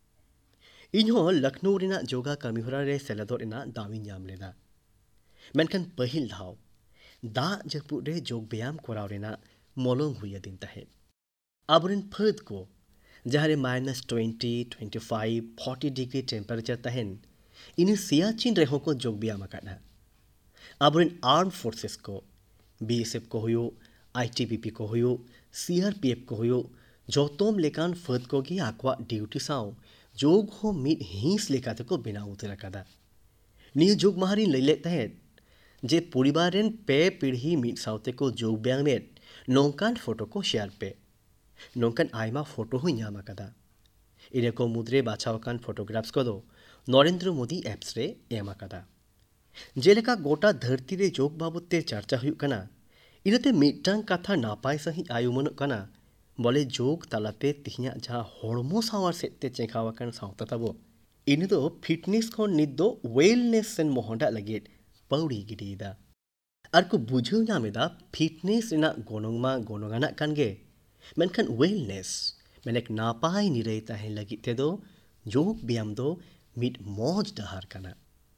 इन हो लखनऊ रेना योगा कमिहोरा रे सेलेदो रेना दावी ᱧᱟᱢ लेदा। मेनखान पहिल धाव दा जपुद रे जोग ब्यायाम कोराव रेना मलंग हुई दिन तहे। आबरेन फद को जहाँ minus twenty twenty five forty degree temperature तहन इन सियाचिन रेहों को जोग ब्यायाम आकादा। आबरेन आर्म फोर्सेस को बीएसएफ को हुयो, आईटीबीपी को हुयो, सीआरपीएफ को हुयो, जोतोम लेकान फद को गी आकवा ड्यूटी साव जोग हो मिड हिंस लेकाते को बिना उतर आकादा। निय जोग महारिन लैले तहत जे परिवार रेन पे पीढ़ी मिड सावते को जोग ब्यायाम में नौकान फोटो को शेयर पे नौकान आयमा फोटो हुई ᱧᱟᱢ आकादा। इने को मुद्रे बाछावकान फोटोग्राफ्स को दो नरेंद्र मोदी एप्स रे एम आकादा। जेलेका गोटा धरती रे जोग बाबत ते चर्चा हुयुक कना इनते मिटटांग कथा नापाय सही आयुमनक कना बोले जोग तालाते तिहिया जहां हड़मो सावार सेते चेखावाकान सावता ताबो इन दो फिटनेस खन नित दो वेलनेस सेन मोहंडा लगित पौड़ी गिडीदा। आर को बुझाव ᱧᱟᱢᱮदा फिटनेस रेना गोनोंगमा गोनोंगाना कानगे मेनखान वेलनेस मेनेक नापाय निराय ताहेन लगित तेदो जोग ब्यायाम दो मिड मौज डहार काना।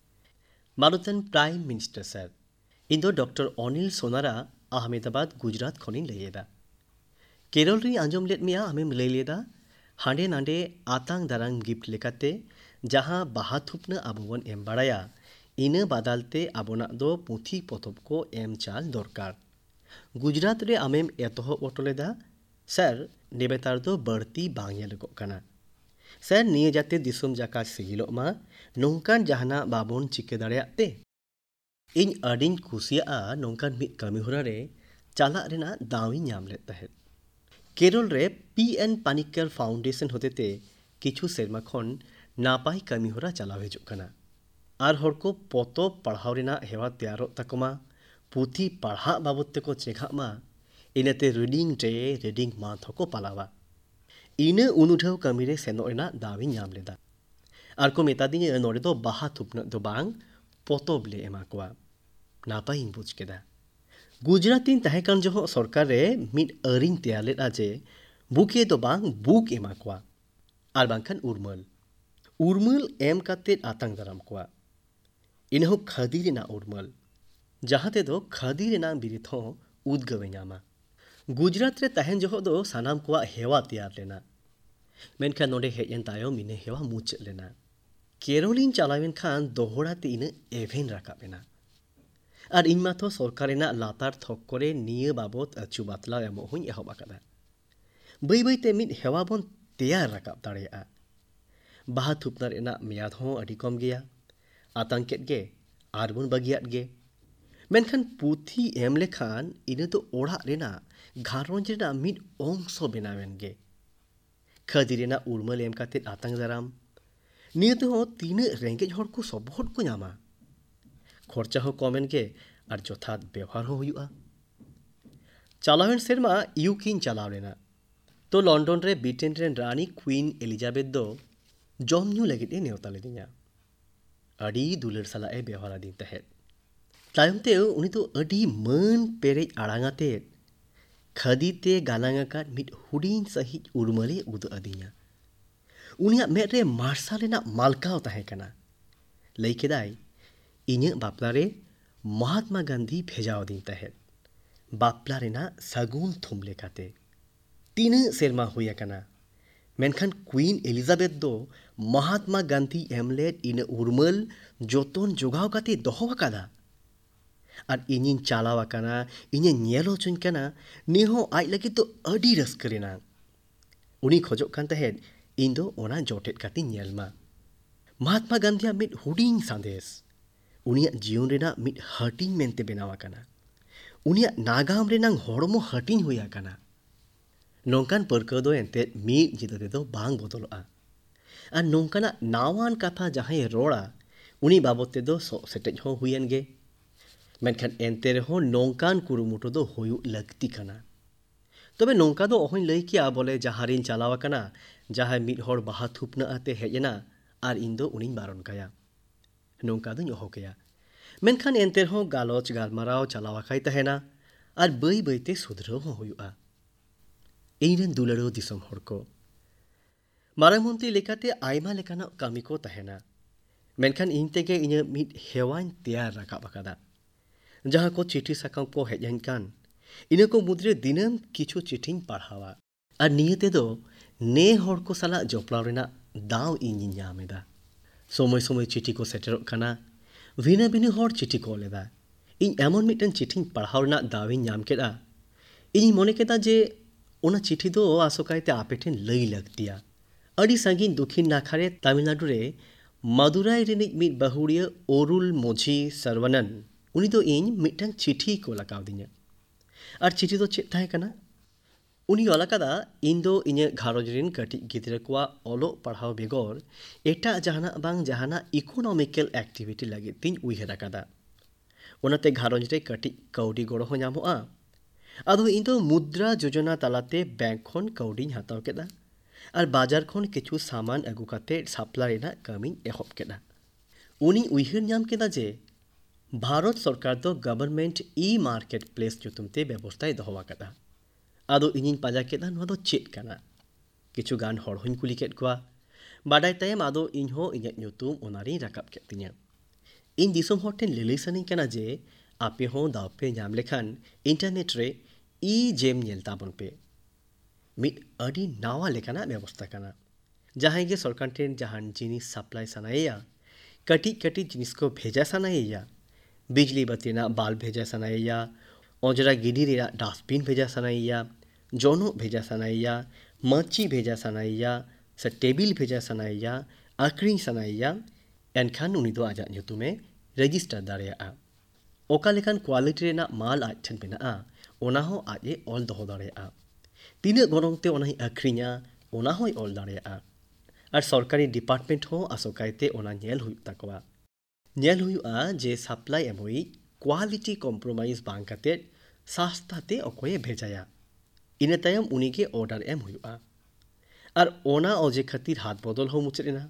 मारुतन प्राइम मिनिस्टर सर इन दो डॉक्टर अनिल सोनारा अहमदाबाद गुजरात खनिन लैदा। केरल री आंजम लेद मिया हमें लई लेदा हांडे नांडे आतांग दारांग गिफ्ट लेकाते जहां बाहा थुपना आबोबन एम बाड़ाया इना बादालते आबोना दो पुथी पोथब को एम चाल दरकार। गुजरात रे आमेम एतोहब ओटोलेदा सर नेबेतार दो बढ़ती बांग ᱧᱮᱞᱚᱜᱚᱜ ᱠᱟᱱᱟ। सर निये जाते दिसोम जाका सिगिलोग मा नोंकान जहाना बाबोन चिके दाड़ेयाग ते इन अडिन कुसियाआ नोंकान मिद कमिहोरा रे चालाग रेना दावी ᱧᱟᱢ लेद तहेद। केरल रे पी एन पानिक्कर फाउंडेशन होतेते किछु सेरमा खन नापाय कमिहोरा चलाव हिजुग कना। आर हर को पोतब पढ़ाव रेना हेवा तैयारोग ताकोमा पुथी पढ़ा बाबत तेको चेघाग मा इनते रीडिंग डे रीडिंग मांथ को पालावा। इने उनुढाव कमी रे सेनोग रेना दावी ᱧᱟᱢ लेदा। आर को मेता दिने नोडे दो बाहा थुपना दो बांग पोतब ले एमा कोवा। नापाय इन बुझ केदा। गुजरातीन तहेकान जोहो सरकार रे मिड अरिन तैयार लेदा जे बुके दो बांग बुक एमा कोवा आर बांखान उर्मल उर्मल एम कातेद आतांग दाराम कोवा। इनहो खादी रेना उर्मल जहां ते दो खादी रेना बिरिद हो उद्गवे ᱧᱟᱢᱟ। गुजरात रे तहन जोहो दो सानाम कोवा हेवा तैयार लेना मेनखान नोडे हेज एन तायम इने हेवा मुचाद लेना। केरलिन चालावेन खान दोहड़ा ते इने एभेन राकाबेना आर इन माथो सरकार रेना लातार थक करे निये बाबत अचु बातला एमो हुई एहब आकादा। ᱵᱟᱹᱭ ᱵᱟᱹᱭᱛᱮ ᱢᱤᱫ ᱦᱮᱣᱟ ᱵᱚᱱ ᱛᱮᱭᱟᱨ ᱨᱟᱠᱟᱵ ᱫᱟᱲᱮᱭᱟᱜᱼᱟ᱾ ᱵᱟᱦᱟ ᱛᱷᱩᱯᱱᱟᱜ ᱨᱮᱱᱟᱜ ᱢᱮᱭᱟᱫ ᱦᱚᱸ ᱟᱹᱰᱤ ᱠᱚᱢ ᱜᱮᱭᱟ, ᱟᱛᱟᱝ ᱠᱮᱫ ᱜᱮ ᱟᱨᱵᱚᱱ ᱵᱟᱹᱜᱤᱭᱟᱫ ᱜᱮ᱾ ᱢᱮᱱᱠᱷᱟᱱ ᱯᱩᱛᱷᱤ ᱮᱢ ᱞᱮᱠᱷᱟᱱ ᱤᱱᱟᱹ ᱫᱚ ᱚᱲᱟᱜ ᱨᱮᱱᱟᱜ ᱜᱷᱟᱨᱚᱸᱡᱽ ᱨᱮᱱᱟᱜ ᱢᱤᱫ ᱚᱝᱥᱚ ᱵᱮᱱᱟᱣᱮᱱ ᱜᱮ᱾ ᱠᱷᱟᱹᱫᱤ ᱨᱮᱱᱟᱜ ᱩᱨᱢᱟᱹᱞ ᱮᱢ ᱠᱟᱛᱮᱫ ᱟᱛᱟᱝ ᱫᱟᱨᱟᱢ, ᱱᱤᱭᱟᱹ ᱛᱮᱦᱚᱸ ᱛᱤᱱᱟᱹᱜ ᱨᱮᱸᱜᱮᱡ ᱦᱚᱲ ᱠᱚ ᱥᱚᱯᱚᱦᱚᱫ ᱠᱚ ᱧᱟᱢᱟ᱾ ᱠᱷᱚᱨᱪᱟ ᱦᱚᱸ ᱠᱚᱢᱮᱱ ᱜᱮ ᱟᱨ ᱡᱚᱛᱷᱟᱛ ᱵᱮᱣᱦᱟᱨ ᱦᱚᱸ ᱦᱩᱭᱩᱜᱼᱟ᱾ ᱪᱟᱞᱟᱣᱮᱱ ᱥᱮᱨᱢᱟ ᱤᱭᱩᱠᱤᱧ ᱪᱟᱞᱟᱣ ᱞᱮᱱᱟ᱾ ᱛᱚ ᱞᱚᱱᱰᱚᱱ ᱨᱮ ᱵᱨᱤᱴᱮᱱ ᱨᱮᱱ ᱨᱟᱱᱤ ᱠᱩᱭᱤᱱ ᱮᱞᱤᱡᱟᱵᱮᱛ ᱫᱚ ᱡᱚᱢ ᱧᱩ ᱞᱟᱹᱜᱤᱫ ᱮ ᱱᱮᱣᱛᱟ ᱞᱤᱫᱤᱧᱟ᱾ ᱟᱹᱰᱤ ᱫᱩᱞᱟᱹᱲ ᱥᱟᱞᱟᱜ ᱮ ᱵᱮᱣᱦᱟᱨ ᱟᱫᱤᱧ ᱛᱟᱦᱮᱸᱫ᱾ ᱛᱟᱭᱚᱢᱛᱮ ᱩᱱᱤ ᱫᱚ ᱟᱹᱰᱤ ᱢᱟᱹᱱ ᱯᱮᱨᱮᱡ ᱟᱲᱟᱝ ᱟᱛᱮᱫ ᱠᱷᱟᱹᱫᱤᱛᱮ ᱜᱟᱞᱟᱝ ᱟᱠᱟᱫ ᱢᱤᱫ ᱦᱩᱰᱤᱧ ᱥᱟᱺᱦᱤᱡ ᱩᱨᱢᱟᱹᱞᱮ ᱩᱫᱩᱜ ᱟᱹᱫᱤᱧᱟ᱾ ᱩᱱᱤᱭᱟᱜ ᱢᱮᱫ ᱨᱮ ᱢᱟᱨᱥᱟᱞ ᱨᱮᱱᱟᱜ ᱢᱟᱞᱠᱟᱣ ᱛᱟᱦᱮᱸ ᱠᱟᱱᱟ᱾ ᱞᱟᱹᱭ ᱠᱮᱫᱟᱭ, ᱤᱧᱟᱹᱜ ᱵᱟᱯᱞᱟᱨᱮ ᱢᱚᱦᱟᱛᱢᱟ ᱜᱟᱱᱫᱷᱤ ᱵᱷᱮᱡᱟ ᱟᱫᱤᱧ ᱛᱟᱦᱮᱸᱫ, ᱵᱟᱯᱞᱟ ᱨᱮᱱᱟᱜ ᱥᱟᱹᱜᱩᱱ ᱛᱷᱩᱢ ᱞᱮᱠᱟᱛᱮ᱾ ᱛᱤᱱᱟᱹᱜ ᱥᱮᱨᱢᱟ ᱦᱩᱭ ᱟᱠᱟᱱᱟ, ᱢᱮᱱᱠᱷᱟᱱ ᱠᱩᱭᱤᱱ ᱮᱞᱤᱡᱟᱵᱮᱛ ᱫᱚ ᱢᱚᱦᱟᱛᱢᱟ ᱜᱟᱱᱫᱷᱤ ᱮᱢ ᱞᱮᱫ ᱤᱱᱟᱹ ᱩᱨᱢᱟᱹᱞ ᱡᱚᱛᱚᱱ ᱡᱚᱜᱟᱣ ᱠᱟᱛᱮ ᱫᱚᱦᱚ ᱟᱠᱟᱫᱟ᱾ ᱟᱨ ᱤᱧᱤᱧ ᱪᱟᱞᱟᱣ ᱟᱠᱟᱱᱟ, ᱤᱧᱮ ᱧᱮᱞ ᱦᱚᱪᱚᱧ ᱠᱟᱱᱟ᱾ ᱱᱤᱭᱟᱹ ᱦᱚᱸ ᱟᱡ ᱞᱟᱹᱜᱤᱫ ᱫᱚ ᱟᱹᱰᱤ ᱨᱟᱹᱥᱠᱟᱹ ᱨᱮᱱᱟᱜ᱾ ᱩᱱᱤ ᱠᱷᱚᱡᱚᱜ ᱠᱟᱱ ᱛᱟᱦᱮᱸᱫ ᱤᱧ ᱫᱚ ᱚᱱᱟ ᱡᱚᱴᱮᱫ ᱠᱟᱛᱮᱧ ᱧᱮᱞ ᱢᱟ᱾ ᱢᱚᱦᱟᱛᱢᱟ ᱜᱟᱱᱫᱷᱤᱭᱟᱜ ᱢᱤᱫ ᱦᱩᱰᱤᱧ ᱥᱟᱸᱫᱮᱥ ᱩᱱᱤᱭᱟᱜ ᱡᱤᱭᱚᱱ ᱨᱮᱱᱟᱜ ᱢᱤᱫ ᱦᱟᱹᱴᱤᱧ ᱢᱮᱱᱛᱮ ᱵᱮᱱᱟᱣ ᱟᱠᱟᱱᱟ᱾ ᱩᱱᱤᱭᱟᱜ ᱱᱟᱜᱟᱢ ᱨᱮᱱᱟᱜ ᱦᱚᱲᱢᱚ ᱦᱟᱹᱴᱤᱧ ᱦᱩᱭ ᱟᱠᱟᱱᱟ᱾ ᱱᱚᱝᱠᱟᱱ ᱯᱟᱹᱨᱠᱟᱹᱣ ᱫᱚ ᱮᱱᱛᱮᱫ ᱢᱤᱫ ᱧᱤᱫᱟᱹ ᱛᱮᱫᱚ ᱵᱟᱝ ᱵᱚᱫᱚᱞᱚᱜᱼᱟ᱾ ᱟᱨ ᱱᱚᱝᱠᱟᱱᱟᱜ ᱱᱟᱣᱟᱱ ᱠᱟᱛᱷᱟ ᱡᱟᱦᱟᱸᱭᱮ ᱨᱚᱲᱟ, ᱩᱱᱤ ᱵᱟᱵᱚᱫ ᱛᱮᱫᱚ ᱥᱚᱜ ᱥᱮᱴᱮᱡ ᱦᱚᱸ ᱦᱩᱭᱮᱱ ᱜᱮ᱾ ᱢᱮᱱᱠᱷᱟᱱ ᱮᱱᱛᱮ ᱨᱮᱦᱚᱸ ᱱᱚᱝᱠᱟᱱ ᱠᱩᱨᱩᱢᱩᱴᱩ ᱫᱚ ᱦᱩᱭᱩᱜ ᱞᱟᱹᱠᱛᱤ ᱠᱟᱱᱟ᱾ ᱛᱚᱵᱮ ᱱᱚᱝᱠᱟ ᱫᱚ ᱚᱦᱚᱧ ᱞᱟᱹᱭ ᱠᱮᱭᱟ ᱵᱚᱞᱮ ᱡᱟᱦᱟᱸ ᱨᱤᱧ ᱪᱟᱞᱟᱣ ᱟᱠᱟᱱᱟ, ᱡᱟᱦᱟᱸᱭ ᱢᱤᱫ ᱦᱚᱲ ᱵᱟᱦᱟ ᱛᱷᱩᱯᱱᱟᱜ ᱟᱛᱮ ᱦᱮᱡ ᱮᱱᱟ ᱟᱨ ᱤᱧ ᱫᱚ ᱩᱱᱤᱧ ᱵᱟᱨᱚᱱ ᱠᱟᱭᱟ᱾ ᱱᱚᱝᱠᱟ ᱫᱩᱧ ᱚᱦᱚ ᱠᱮᱭᱟ᱾ ᱢᱮᱱᱠᱷᱟᱱ ᱮᱱᱛᱮ ᱨᱮᱦᱚᱸ ᱜᱟᱞᱚᱪ ᱜᱟᱞᱢᱟᱨᱟᱣ ᱪᱟᱞᱟᱣ ᱟᱠᱟᱭ ᱛᱟᱦᱮᱱᱟ ᱟᱨ ᱵᱟᱹᱭ ᱵᱟᱹᱭᱛᱮ ᱥᱩᱫᱷᱨᱟᱹᱣ ᱦᱚᱸ ᱦᱩᱭᱩᱜᱼᱟ᱾ ᱤᱧᱨᱮᱱ ᱫᱩᱞᱟᱹᱲᱟᱹᱣ ᱫᱤᱥᱚᱢ ᱦᱚᱲ ᱠᱚ, ᱢᱟᱨᱟᱝ ᱢᱚᱱᱛᱨᱤ ᱞᱮᱠᱟᱛᱮ ᱟᱭᱢᱟ ᱞᱮᱠᱟᱱᱟᱜ ᱠᱟᱹᱢᱤ ᱠᱚ ᱛᱟᱦᱮᱱᱟ᱾ ᱢᱮᱱᱠᱷᱟᱱ ᱤᱧ ᱛᱮᱜᱮ ᱤᱧᱟᱹᱜ ᱢᱤᱫ ᱦᱮᱣᱟᱧ ᱛᱮᱭᱟᱨ ᱨᱟᱠᱟᱵ ᱟᱠᱟᱫᱟ᱾ ᱡᱟᱦᱟᱸ ᱠᱚ ᱪᱤᱴᱷᱤ ᱥᱟᱠᱟᱢ ᱠᱚ ᱦᱮᱡ ᱟᱹᱧ ᱠᱟᱱ, ᱤᱱᱟᱹ ᱠᱚ ᱢᱩᱫᱽᱨᱮ ᱫᱤᱱᱟᱹᱢ ᱠᱤᱪᱷᱩ ᱪᱤᱴᱷᱤᱧ ᱯᱟᱲᱦᱟᱣᱟ᱾ ᱟᱨ ᱱᱤᱭᱟᱹ ᱛᱮᱫᱚ ᱱᱮ ᱦᱚᱲ ko ᱥᱟᱞᱟᱜ ᱡᱚᱯᱲᱟᱣ ᱨᱮᱱᱟᱜ ᱫᱟᱣ ᱤᱧᱤᱧ ᱧᱟᱢ ᱮᱫᱟ᱾ ᱥᱚᱢᱚᱭ ᱥᱚᱢᱚᱭ ᱪᱤᱴᱷᱤ ᱠᱚ ᱥᱮᱴᱮᱨᱚᱜ ᱠᱟᱱᱟ᱾ ᱵᱷᱤᱱᱟᱹ ᱵᱷᱤᱱᱟᱹ ᱦᱚᱲ ᱪᱤᱴᱷᱤ ᱠᱚ ᱚᱞ ᱮᱫᱟ᱾ ᱤᱧ ᱮᱢᱚᱱ ᱢᱤᱫᱴᱟᱝ ᱪᱤᱴᱷᱤᱧ ᱯᱟᱲᱦᱟᱣ ᱨᱮᱱᱟᱜ ᱫᱟᱣ ᱤᱧ ᱧᱟᱢ ᱠᱮᱫᱟ᱾ ᱤᱧᱤᱧ ᱢᱚᱱᱮ ᱠᱮᱫᱟ ᱡᱮ ᱚᱱᱟ ᱪᱤᱴᱷᱤ ᱫᱚ ᱟᱥᱚᱠᱟᱭᱛᱮ ᱟᱯᱮ ᱴᱷᱮᱱ ᱞᱟᱹᱭ ᱞᱟᱹᱠᱛᱤᱭᱟ᱾ ᱟᱹᱰᱤ ᱥᱟᱺᱜᱤᱧ ᱫᱚᱠᱷᱤᱱ ᱱᱟᱠᱷᱟ ᱨᱮ ᱛᱟᱹᱢᱤᱞᱱᱟᱹᱰᱩ ᱨᱮ ᱢᱟᱫᱩᱨᱟᱭ ᱨᱤᱱᱤᱡ ᱢᱤᱫ ᱵᱟᱹᱦᱩᱲᱤᱭᱟᱹ ᱚᱨᱩᱞ ᱢᱚᱡᱷᱤ ᱥᱚᱨᱵᱚᱱᱚᱱ, ᱩᱱᱤ ᱫᱚ ᱤᱧ ᱢᱤᱫᱴᱟᱝ ᱪᱤᱴᱷᱤᱭ ᱠᱳᱞ ᱟᱠᱟᱣᱫᱤᱧᱟ᱾ ᱟᱨ ᱪᱤᱴᱷᱤ ᱫᱚ ᱪᱮᱫ ᱛᱟᱦᱮᱸ ᱠᱟᱱᱟ? ᱩᱱᱤ ᱚᱞ ᱟᱠᱟᱫᱟ, ᱤᱧ ᱫᱚ ᱤᱧᱟᱹᱜ ᱜᱷᱟᱨᱚᱸᱡᱽ ᱨᱮᱱ ᱠᱟᱹᱴᱤᱡ ᱜᱤᱫᱽᱨᱟᱹ ᱠᱚᱣᱟᱜ ᱚᱞᱚᱜ ᱯᱟᱲᱦᱟᱣ ᱵᱮᱜᱚᱨ ᱮᱴᱟᱜ ᱡᱟᱦᱟᱱᱟᱜ ᱵᱟᱝ ᱡᱟᱦᱟᱱᱟᱜ ᱤᱠᱳᱱᱚᱢᱤᱠᱮᱞ ᱮᱠᱴᱤᱵᱷᱤᱴᱤ ᱞᱟᱹᱜᱤᱫ ᱛᱤᱧ ᱩᱭᱦᱟᱹᱨ ᱟᱠᱟᱫᱟ᱾ ᱚᱱᱟᱛᱮ ᱜᱷᱟᱨᱚᱸᱡᱽ ᱨᱮ ᱠᱟᱹᱴᱤᱡ ᱠᱟᱹᱣᱰᱤ ᱜᱚᱲᱚ ᱦᱚᱸ ᱧᱟᱢᱚᱜᱼᱟ᱾ ᱟᱫᱚ ᱤᱧ ᱫᱚ ᱢᱩᱫᱽᱨᱟ ᱡᱳᱡᱚᱱᱟ ᱛᱟᱞᱟᱛᱮ ᱵᱮᱝᱠ ᱠᱷᱚᱱ ᱠᱟᱹᱣᱰᱤᱧ ᱦᱟᱛᱟᱣ ᱠᱮᱫᱟ ᱟᱨ ᱵᱟᱡᱟᱨ ᱠᱷᱚᱱ ᱠᱤᱪᱷᱩ ᱥᱟᱢᱟᱱ ᱟᱹᱜᱩ ᱠᱟᱛᱮᱫ ᱥᱟᱯᱞᱟᱭ ᱨᱮᱱᱟᱜ ᱠᱟᱹᱢᱤᱧ ᱮᱦᱚᱵ ᱠᱮᱫᱟ᱾ ᱩᱱᱤᱧ ᱩᱭᱦᱟᱹᱨ ᱧᱟᱢ ᱠᱮᱫᱟ ᱡᱮ ᱵᱷᱟᱨᱚᱛ ᱥᱚᱨᱠᱟᱨ ᱫᱚ ᱜᱚᱵᱷᱚᱨᱢᱮᱱᱴ ᱤ ᱢᱟᱨᱠᱮᱴ ᱯᱞᱮᱥ ᱧᱩᱛᱩᱢ ᱛᱮ ᱵᱮᱵᱚᱥᱛᱷᱟᱭ ᱫᱚᱦᱚ ᱟᱠᱟᱫᱟ᱾ ᱟᱫᱚ ᱤᱧᱤᱧ ᱯᱟᱸᱡᱟ ᱠᱮᱫᱟ ᱱᱚᱣᱟ ᱫᱚ ᱪᱮᱫ ᱠᱟᱱᱟ᱾ ᱠᱤᱪᱷᱩ ᱜᱟᱱ ᱦᱚᱲ ᱦᱚᱧ ᱠᱩᱞᱤ ᱠᱮᱫ ᱠᱚᱣᱟ᱾ ᱵᱟᱰᱟᱭ ᱛᱟᱭᱚᱢ ᱟᱫᱚ ᱤᱧᱦᱚᱸ ᱤᱧᱟᱹᱜ ᱧᱩᱛᱩᱢ ᱚᱱᱟᱨᱤᱧ ᱨᱟᱠᱟᱵ ᱠᱮᱫ ᱛᱤᱧᱟᱹ᱾ ᱤᱧ ᱫᱤᱥᱚᱢ ᱦᱚᱲ ᱴᱷᱮᱱ ᱞᱟᱹᱞᱟᱹᱭ ᱥᱟᱱᱟᱧ ᱠᱟᱱᱟ ᱡᱮ ᱟᱯᱮ ᱦᱚᱸ ᱫᱟᱣ ᱯᱮ ᱧᱟᱢ ᱞᱮᱠᱷᱟᱱ ᱤᱱᱴᱟᱨᱱᱮᱴ ᱨᱮ ᱤ ᱡᱮᱢ ᱧᱮᱞ ᱛᱟᱵᱚᱱ ᱯᱮ᱾ ᱢᱤᱫ ᱟᱹᱰᱤ ᱱᱟᱣᱟ ᱞᱮᱠᱟᱱᱟᱜ ᱵᱮᱵᱚᱥᱛᱷᱟ ᱠᱟᱱᱟ᱾ ᱡᱟᱦᱟᱸᱭ ᱜᱮ ᱥᱚᱨᱠᱟর ᱴᱷᱮᱱ ᱡᱟᱦᱟᱱ ᱡᱤᱱᱤᱥ ᱥᱟᱯᱞᱟᱭ ᱥᱟᱱᱟᱭᱮᱭᱟ, ᱠᱟᱹᱴᱤᱡ ᱠᱟᱹᱴᱤᱡ ᱡᱤᱱᱤᱥ ᱠᱚ ᱵᱷᱮᱡᱟ ᱥᱟᱱᱟᱭᱮᱭᱟ, ᱵᱤᱡᱽᱞᱤ ᱵᱟᱹᱛᱤ ᱨᱮᱱᱟᱜ ᱵᱟᱞᱵ ᱵᱷᱮᱡᱟ ᱥᱟᱱᱟᱭᱮᱭᱟ, ᱚᱸᱡᱽᱨᱟ ᱜᱤᱰᱤ ᱨᱮᱱᱟᱜ ᱰᱟᱥᱴᱵᱤᱱ ᱵᱷᱮᱡᱟ ᱥᱟᱱᱟᱭᱮᱭᱟ, ᱡᱚᱱᱚᱜ ᱵᱷᱮᱡᱟ ᱥᱟᱱᱟᱭᱮᱭᱟ, ᱢᱟᱹᱪᱤ ᱵᱷᱮᱡᱟ ᱥᱟᱱᱟᱭᱮᱭᱟ, ᱥᱮ ᱴᱮᱵᱤᱞ ᱵᱷᱮᱡᱟ ᱥᱟᱱᱟᱭᱮᱭᱟ, ᱟᱹᱠᱷᱨᱤᱧ ᱥᱟᱱᱟᱭᱮᱭᱟ, ᱮᱱᱠᱷᱟᱱ ᱩᱱᱤ ᱫᱚ ᱟᱡᱟᱜ ᱧᱩᱛᱩᱢᱮ ᱨᱮᱡᱤᱥᱴᱟᱨ ᱫᱟᱲᱮᱭᱟᱜᱼᱟ᱾ ᱚᱠᱟ ᱞᱮᱠᱟᱱ ᱠᱳᱣᱟᱞᱤᱴᱤ ᱨᱮᱱᱟᱜ ᱢᱟᱞ ᱟᱡ ᱴᱷᱮᱱ ᱢᱮᱱᱟᱜᱼᱟ, ᱚᱱᱟ ᱦᱚᱸ ᱟᱡ ᱮ ᱚᱞ ᱫᱚᱦᱚ ᱫᱟᱲᱮᱭᱟᱜᱼᱟ᱾ ᱛᱤᱱᱟᱹᱜ ᱜᱚᱱᱚᱝ ᱛᱮ ᱚᱱᱟᱭ ᱟᱹᱠᱷᱨᱤᱧᱟ, ᱚᱱᱟ ᱦᱚᱸᱭ ᱚᱞ ᱫᱟᱲᱮᱭᱟᱜᱼᱟ᱾ ᱟᱨ ᱥᱚᱨᱠᱟরি ᱰᱤᱯᱟᱨᱴᱢᱮᱱᱴ ᱦᱚᱸ ᱟᱥᱚᱠᱟᱭᱛᱮ ᱚᱱᱟ ᱧᱮᱞ ᱦᱩᱭᱩᱜ ᱛᱟᱠᱚᱣᱟ᱾ ᱧᱮᱞ ᱦᱩᱭᱩᱜᱼᱟ ᱡᱮ ᱥᱟᱯᱞᱟᱭ ᱮᱢᱚᱭᱤᱡ ᱠᱳᱣᱟᱞᱤᱴᱤ ᱠᱚᱢᱯᱨᱳᱢᱟᱭᱤᱡᱽ ᱵᱟᱝ ᱠᱟᱛᱮᱫ ᱥᱟᱥᱛᱟᱛᱮ ᱚᱠᱚᱭᱮ ᱵᱷᱮᱡᱟᱭᱟ᱾ ᱤᱱᱟᱹ ᱛᱟᱭᱚᱢ ᱩᱱᱤᱜᱮ ᱚর্ডার ᱮᱢ ᱦᱩᱭᱩᱜᱼᱟ᱾ ᱟᱨ ᱚᱱᱟ ᱚᱡᱮ ᱠᱷᱟᱹᱛᱤᱨ ᱦᱟᱛ ᱵᱚᱫᱚᱞ ᱦᱚᱸ ᱢᱩᱪᱟᱹᱫ ᱮᱱᱟ᱾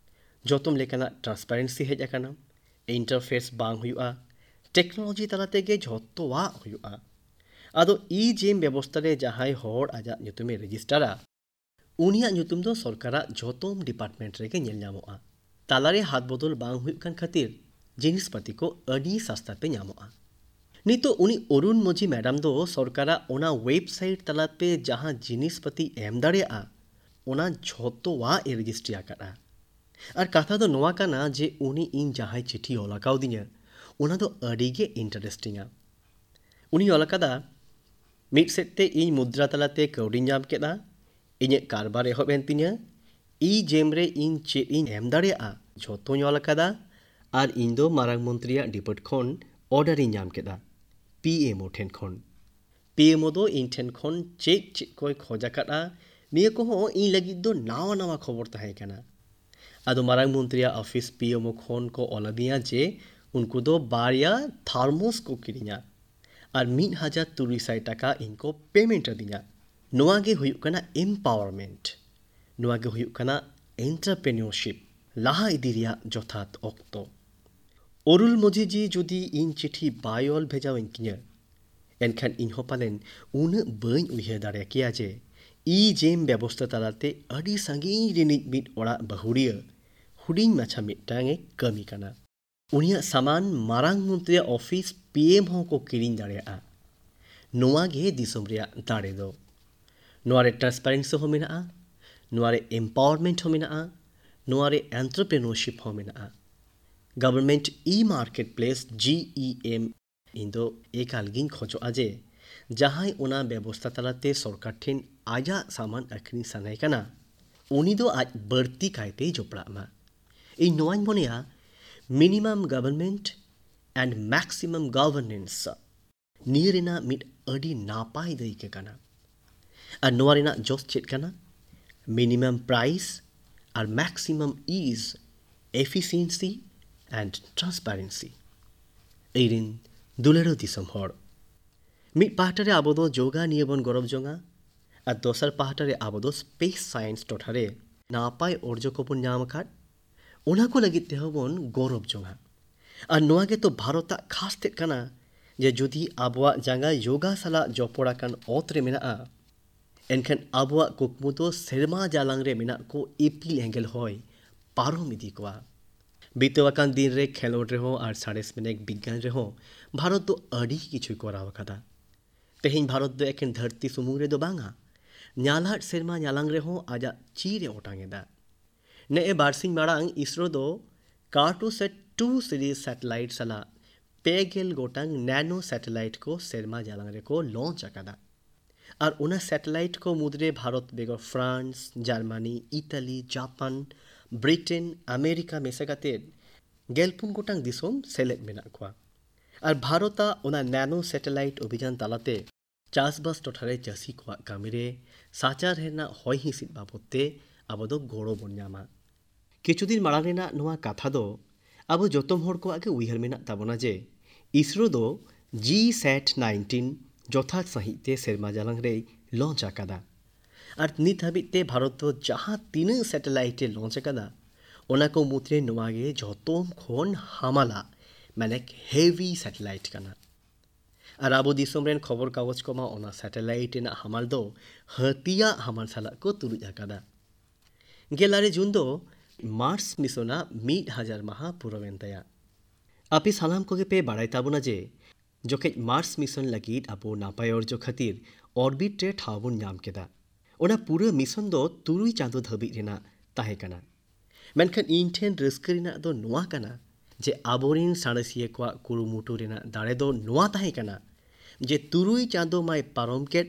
ᱡᱚᱛᱚᱢ ᱞᱮᱠᱟᱱᱟᱜ ᱴᱨᱟᱱᱥᱯᱟরেন্সি ᱦᱮᱡ ᱟᱠᱟᱱᱟ᱾ ᱤᱱᱴᱟᱨᱯᱷᱮᱥ ᱵᱟᱝ ᱦᱩᱭᱩᱜᱼᱟ᱾ ᱴᱮᱠᱱᱳᱞᱚᱡᱤ ᱛᱟᱞᱟ ᱛᱮᱜᱮ ᱡᱷᱚᱛᱚᱣᱟᱜ ᱦᱩᱭᱩᱜᱼᱟ᱾ ᱟᱫᱚ ᱤ ᱡᱮᱢ ᱵᱮᱵᱚᱥᱛᱷᱟ ᱨᱮ ᱡᱟᱦᱟᱸᱭ ᱦᱚᱲ ᱟᱡᱟᱜ ᱧᱩᱛᱩᱢᱮ ᱨᱮᱡᱤᱥᱴᱟᱨᱟ, ᱩᱱᱤᱭᱟᱜ ᱧᱩᱛᱩᱢ ᱫᱚ ᱥᱚᱨᱠᱟᱨᱟᱜ ᱡᱷᱚᱛᱚᱢ ᱰᱤᱯᱟᱨᱴᱢᱮᱱᱴ ᱨᱮᱜᱮ ᱧᱮᱞ ᱧᱟᱢᱚᱜᱼᱟ᱾ ᱛᱟᱞᱟᱨᱮ ᱦᱟᱛ ᱵᱚᱫᱚᱞ ᱵᱟᱝ ᱦᱩᱭᱩᱜ ᱠᱟᱱ ᱠᱷᱟᱹᱛᱤᱨ ᱡᱤᱱᱤᱥᱯᱟᱹᱛᱤ ᱠᱚ ᱟᱹᱰᱤ ᱥᱟᱥᱛᱟᱛᱮ ᱧᱟᱢᱚᱜᱼᱟ᱾ ᱱᱤᱛᱚᱜ ᱩᱱᱤ ᱚᱨᱩণ ᱢᱚᱡᱷᱤ ᱢᱮᱰᱟᱢ ᱫᱚ ᱥᱚᱨᱠᱟᱨᱟᱜ ᱚᱱᱟ ᱳᱭᱮᱵᱥᱟᱭᱤᱴ ᱛᱟᱞᱟᱛᱮ ᱡᱟᱦᱟᱸ ᱡᱤᱱᱤᱥᱯᱟᱹᱛᱤ ᱮᱢ ᱫᱟᱲᱮᱭᱟᱜᱼᱟ, ᱚᱱᱟ ᱡᱷᱚᱛᱚᱣᱟᱜ ᱮ ᱨᱮᱡᱤᱥᱴᱨᱤ ᱟᱠᱟᱫᱼᱟ᱾ ᱟᱨ ᱠᱟᱛᱷᱟ ᱫᱚ ᱱᱚᱣᱟ ᱠᱟᱱᱟ ᱡᱮ ᱩᱱᱤ ᱤᱧ ᱡᱟᱦᱟᱸᱭ ᱪᱤᱴᱷᱤ ᱚᱞ ᱟᱠᱟᱣᱫᱤᱧᱟ, ᱚᱱᱟ ᱫᱚ ᱟᱹᱰᱤᱜᱮ ᱤᱱᱴᱟᱨᱮᱥᱴᱤᱝᱟ᱾ ᱩᱱᱤ ᱚᱞ ᱟᱠᱟᱫᱟ, ᱢᱤᱫ ᱥᱮᱫ ᱛᱮ ᱤᱧ ᱢᱩᱫᱽᱨᱟ ᱛᱟᱞᱟᱛᱮ ᱠᱟᱹᱣᱰᱤᱧ ᱧᱟᱢ ᱠᱮᱫᱟ ᱤᱧᱟᱹᱜ ᱠᱟᱨᱵᱟᱨ ᱮᱦᱚᱵ ᱮᱱ ᱛᱤᱧᱟᱹ, ᱤ ᱡᱮᱢ ᱨᱮ ᱤᱧ ᱪᱮᱫ ᱤᱧ ᱮᱢ ᱫᱟᱲᱮᱭᱟᱜᱼᱟ ᱡᱷᱚᱛᱚᱧ ᱚᱞ ᱟᱠᱟᱫᱟ ᱟᱨ ᱤᱧ ᱫᱚ ᱢᱟᱨᱟᱝ ᱢᱚᱱᱛᱨᱤᱭᱟᱜ ᱰᱤᱯᱟᱹᱴ ᱠᱷᱚᱱ ᱚᱰᱟᱨᱤᱧ ᱧᱟᱢ ᱠᱮᱫᱟ, ᱯᱤ ᱮᱢ ᱳ ᱴᱷᱮᱱ ᱠᱷᱚᱱ᱾ ᱯᱤ ᱮᱢ ᱳ ᱫᱚ ᱤᱧ ᱴᱷᱮᱱ ᱠᱷᱚᱱ ᱪᱮᱫ ᱪᱮᱫ ᱠᱚᱭ ᱠᱷᱚᱡ ᱟᱠᱟᱫᱼᱟ, ᱱᱤᱭᱟᱹ ᱠᱚᱦᱚᱸ ᱤᱧ ᱞᱟᱹᱜᱤᱫ ᱫᱚ ᱱᱟᱣᱟ ᱱᱟᱣᱟ ᱠᱷᱚᱵᱚᱨ ᱛᱟᱦᱮᱸ ᱠᱟᱱᱟ᱾ ᱟᱫᱚ ᱢᱟᱨᱟᱝ ᱢᱚᱱᱛᱨᱤᱭᱟᱜ ᱚᱯᱷᱤᱥ ᱯᱤ ᱮᱢ ᱳ ᱠᱷᱚᱱ ᱠᱚ ᱚᱞ ᱟᱫᱤᱧᱟ ᱡᱮ ᱩᱱᱠᱩ ᱫᱚ ᱵᱟᱨᱭᱟ ᱛᱷᱟᱨᱢᱳᱥ ᱠᱚ ᱠᱤᱨᱤᱧᱟ ᱟᱨ ᱢᱤᱫ ᱦᱟᱡᱟᱨ ᱛᱩᱨᱩᱭ ᱥᱟᱭ ᱴᱟᱠᱟ ᱤᱧ ᱠᱚ ᱯᱮᱢᱮᱱᱴ ᱟᱫᱤᱧᱟ᱾ ᱱᱚᱣᱟ ᱜᱮ ᱦᱩᱭᱩᱜ ᱠᱟᱱᱟ ᱮᱢᱯᱟᱣᱟᱨᱢᱮন্ট, ᱱᱚᱣᱟ ᱜᱮ ᱦᱩᱭᱩᱜ ᱠᱟᱱᱟ এন্টারপ্রেনিয়রশিপ, ᱞᱟᱦᱟ ᱤᱫᱤ ᱨᱮᱭᱟᱜ ᱡᱚᱛᱷᱟᱛ ᱚᱠᱛᱚ। ᱚᱨᱩᱞ ᱢᱚᱡᱷᱤᱡᱤ ᱡᱩᱫᱤ ᱤᱧ ᱪᱤᱴᱷᱤ ᱵᱟᱭ ᱚᱞ ᱵᱷᱮᱡᱟᱣᱟᱹᱧ ᱠᱤᱧᱟᱹ, ᱮᱱᱠᱷᱟᱱ ᱤᱧ ᱦᱚᱸ ᱯᱟᱞᱮᱱ ᱩᱱᱟᱹᱜ ᱵᱟᱹᱧ ᱩᱭᱦᱟᱹᱨ ᱫᱟᱲᱮ ᱠᱮᱭᱟ ᱡᱮ ᱤ ᱡᱮᱢ ᱵᱮᱵᱚᱥᱛᱷᱟ ᱛᱟᱞᱟᱛᱮ ᱟᱹᱰᱤ ᱥᱟᱺᱜᱤᱧ ᱨᱤᱱᱤᱡ ᱢᱤᱫ ᱚᱲᱟᱜ ᱵᱟᱹᱦᱩᱲᱤᱭᱟᱹ ᱦᱩᱰᱤᱧ ᱢᱟᱪᱷᱟ ᱢᱤᱫᱴᱟᱝᱼᱮ ᱠᱟᱹᱢᱤ ᱠᱟᱱᱟ। ᱩᱱᱤᱭᱟᱜ ᱥᱟᱢᱟᱱ ᱢᱟᱨᱟᱝ ᱢᱚᱱᱛᱨᱤᱭᱟᱜ ᱚᱯᱷᱤᱥ ᱯᱤ ᱮᱢ ᱦᱚᱸᱠᱚ ᱠᱤᱨᱤᱧ ᱫᱟᱲᱮᱭᱟᱜᱼᱟ। ᱱᱚᱣᱟ ᱜᱮ ᱫᱤᱥᱚᱢ ᱨᱮᱭᱟᱜ ᱫᱟᱲᱮ ᱫᱚ। ᱱᱚᱣᱟ ᱨᱮ ᱴᱨᱟন্সᱯᱟরেন্সি ᱦᱚᱸ ᱢᱮᱱᱟᱜᱼᱟ, ᱱᱚᱣᱟ ᱨᱮ এম্পাওয়ারমেন্ট হও মেনাআ, নোয়া রে এন্টারপ্রেনিয়রশিপ হও মেনাআ। Government e marketplace G E M ᱤᱧ ᱫᱚ ᱮᱠᱟᱞ ᱜᱤᱧ ᱠᱷᱚᱡᱚᱜᱼᱟ ᱡᱮ ᱡᱟᱦᱟᱸᱭ ᱚᱱᱟ ᱵᱮᱵᱚᱥᱛᱷᱟ ᱛᱟᱞᱟᱛᱮ ᱥᱚᱨᱠᱟᱨ ᱴᱷᱮᱱ ᱟᱡᱟᱜ ᱥᱟᱢᱟᱱ ᱟᱹᱠᱷᱨᱤᱧ ᱥᱟᱱᱟᱭ ᱠᱟᱱᱟ, ᱩᱱᱤ ᱫᱚ ᱟᱡ ᱵᱟᱹᱲᱛᱤ ᱠᱟᱭᱛᱮ ᱡᱚᱯᱲᱟᱜ ᱢᱟ। ᱤᱧ ᱱᱚᱣᱟᱧ ᱢᱚᱱᱮᱭᱟ minimum government and maximum governance ᱱᱤᱭᱟᱹ ᱨᱮᱱᱟᱜ ᱢᱤᱫ ᱟᱹᱰᱤ ᱱᱟᱯᱟᱭ ᱫᱟᱹᱭᱠᱟᱹ ᱠᱟᱱᱟ। ᱟᱨ ᱱᱚᱣᱟ ᱨᱮᱱᱟᱜ ᱡᱚᱥ ᱪᱮᱫ ᱠᱟᱱᱟ? মিনিমাম প্রাইস আর maximum is, efficiency and transparency. এই রিন দুলাᱨᱟᱹ ᱫᱤᱥᱚᱢ ᱦᱚᱲ, ᱢᱤᱫ ᱯᱟᱦᱴᱟ ᱨᱮ ᱟᱵᱚ ᱫᱚ ᱡᱳᱜᱟ ᱱᱤᱭᱟᱹ ᱵᱚᱱ ᱜᱚᱨᱚᱵ ᱡᱚᱝᱟ ᱟᱨ ᱫᱚᱥᱟᱨ ᱯᱟᱦᱴᱟ ᱨᱮ ᱟᱵᱚ ᱫᱚ ᱥᱯᱮᱥ ᱥᱟᱭᱮন্স ᱴᱚᱴᱷᱟ ᱨᱮ ᱱᱟᱯᱟᱭ ᱚᱨᱡᱚ ᱠᱚᱵᱚᱱ ᱧᱟᱢ ᱟᱠᱟᱫ, ᱚᱱᱟ ᱠᱚ ᱞᱟᱹᱜᱤᱫ ᱛᱮᱦᱚᱸ ᱵᱚᱱ ᱜᱚᱨᱚᱵ ᱡᱚᱝᱟ। ᱟᱨ ᱱᱚᱣᱟ ᱜᱮᱛᱚ ᱵᱷᱟᱨᱚᱛᱟᱜ ᱠᱷᱟᱥ ᱛᱮᱫ ᱠᱟᱱᱟ ᱡᱮ ᱡᱩᱫᱤ ᱟᱵᱚᱣᱟᱜ ᱡᱟᱸᱜᱟ ᱡᱳᱜᱟ ᱥᱟᱞᱟᱜ ᱡᱚᱯᱚᱲ ᱟᱠᱟᱱ ᱚᱛ ᱨᱮ ᱢᱮᱱᱟᱜᱼᱟ, ᱮᱱᱠᱷᱟᱱ ᱟᱵᱚᱣᱟᱜ ᱠᱩᱠᱢᱩ ᱫᱚ ᱥᱮᱨᱢᱟ ᱡᱟᱞᱟᱝ ᱨᱮ ᱢᱮᱱᱟᱜ ᱠᱚ ᱤᱯᱤᱞ ᱮᱸᱜᱮᱞ ᱦᱚᱭ ᱯᱟᱨᱚᱢ ᱤᱫᱤ ᱠᱚᱣᱟ। ᱵᱤᱛᱟᱹᱣ ᱟᱠᱟᱱ ᱫᱤᱱ ᱨᱮ ᱠᱷᱮᱞᱳᱰ ᱨᱮᱦᱚᱸ ᱟᱨ ᱥᱟᱬᱮᱥ ᱢᱮᱱᱮᱠ ᱵᱤᱜᱽᱜᱟᱱ ᱨᱮᱦᱚᱸ ᱵᱷᱟᱨᱚᱛ ᱫᱚ ᱟᱹᱰᱤ ᱠᱤᱪᱷᱩᱭ ᱠᱚᱨᱟᱣ ᱟᱠᱟᱫᱟ। ᱛᱮᱦᱮᱧ ᱵᱷᱟᱨᱚᱛ ᱫᱚ ᱮᱠᱮᱱ ᱫᱷᱟᱹᱨᱛᱤ ᱥᱩᱢᱩᱝ ᱨᱮᱫᱚ ᱵᱟᱝᱟ, ᱧᱟᱞᱟᱫ ᱥᱮᱨᱢᱟ ᱧᱟᱞᱟᱝ ᱨᱮᱦᱚᱸ ᱟᱡᱟᱜ ᱪᱤᱨᱮ ᱚᱴᱟᱝ ᱮᱫᱟ। ᱱᱮᱜᱼᱮ ᱵᱟᱨᱥᱤᱧ ᱢᱟᱲᱟᱝ ᱤᱥᱨᱳ ᱫᱚ ᱠᱟᱨᱴᱳᱥᱮᱴ ᱴᱩ ᱥᱤᱨᱤᱡ ᱥᱮᱴᱮᱞᱟइट ᱥᱟᱞᱟᱜ ᱯᱮᱜᱮᱞ ᱜᱚᱴᱟᱝ ᱱᱮᱱᱳ ᱥᱮᱴᱮᱞᱟइट ᱠᱚ ᱥᱮᱨᱢᱟ ᱡᱟᱞᱟᱝ ᱨᱮᱠᱚ ᱞᱚᱧᱪ ᱟᱠᱟᱫᱟ। আর ওনা স্যাটেলাইট কো মুদ্রে ভারত বেগর France, Germany, Italy, Japan, Britain, America মেসা কাতে গেলপুন গোটাং দিসম সেলেদ মেনাগ কোয়া। আর ভারতা ওনা ন্যানো স্যাটেলাইট অভিযান তালাতে চাষবাস টঠারে চাষি কোয়া কামিরে সাচার হেনা হই হিসিদ বাবদতে আবো দো গড়ো বন ᱧᱟᱢᱟ। কিছুদিন মাড়াং রেনা নোয়া কাথা দো আবো যতম হড় কো আগে উইহার মেনাগ তাবোনা যে ইসরো দো জি স্যাট নাইনটিন যথার্থ সাহিত্যে সেরমা জালাং রে লঞ্চ আকাদা। আর নিত হাবিতে ভারত দো জাহাঁ তিনা স্যাটেলাইটে লঞ্চ আকাদা, ওনা কো মুদ্রে নোয়া গে যতম খন হামালা মানে হেভি স্যাটেলাইট কানা। আর আবো দিসম রেন খবর কাগজ কমা ওনা স্যাটেলাইট রেনা হামাল দো হাতিয়া হামাল সালা কো তুলুজ আকাদা। ᱜᱮᱞᱟᱨᱮ ᱡᱩᱱ ᱫᱚ ᱢᱟᱨᱥ ᱢᱤᱥᱚᱱᱟᱜ ᱢᱤᱫ ᱦᱟᱡᱟᱨ ᱢᱟᱦᱟ ᱯᱩᱨᱟᱹᱣᱮᱱ ᱛᱟᱭᱟ। ᱟᱯᱮ ᱥᱟᱱᱟᱢ ᱠᱚᱜᱮ ᱯᱮ ᱵᱟᱲᱟᱭ ᱛᱟᱵᱚᱱᱟ ᱡᱮ ᱡᱚᱠᱷᱮᱡ ᱢᱟᱨᱥ ᱢᱤᱥᱚᱱ ᱞᱟᱹᱜᱤᱫ ᱟᱵᱚ ᱱᱟᱯᱟᱭ ᱚᱨᱡᱚ ᱠᱷᱟᱹᱛᱤᱨ ᱚᱨᱵᱤᱴ ᱨᱮ ᱴᱷᱟᱶ ᱵᱚᱱ ᱧᱟᱢ ᱠᱮᱫᱟ, ᱚᱱᱟ ᱯᱩᱨᱟᱹ ᱢᱤᱥᱚᱱ ᱫᱚ ᱛᱩᱨᱩᱭ ᱪᱟᱸᱫᱳ ᱫᱷᱟᱹᱵᱤᱡ ᱨᱮᱱᱟᱜ ᱛᱟᱦᱮᱸ ᱠᱟᱱᱟ। ᱢᱮᱱᱠᱷᱟᱱ ᱤᱧ ᱴᱷᱮᱱ ᱨᱟᱹᱥᱠᱟᱹ ᱨᱮᱱᱟᱜ ᱫᱚ ᱱᱚᱣᱟ ᱠᱟᱱᱟ ᱡᱮ ᱟᱵᱚᱨᱮᱱ ᱥᱟᱬᱮᱥᱤᱭᱟᱹ ᱠᱚᱣᱟᱜ ᱠᱩᱨᱩᱢᱩᱴᱩ ᱨᱮᱱᱟᱜ ᱫᱟᱲᱮ ᱫᱚ ᱱᱚᱣᱟ ᱛᱟᱦᱮᱸ ᱠᱟᱱᱟ ᱡᱮ ᱛᱩᱨᱩᱭ ᱪᱟᱸᱫᱳ ᱢᱟᱭ ᱯᱟᱨᱚᱢ ᱠᱮᱫ,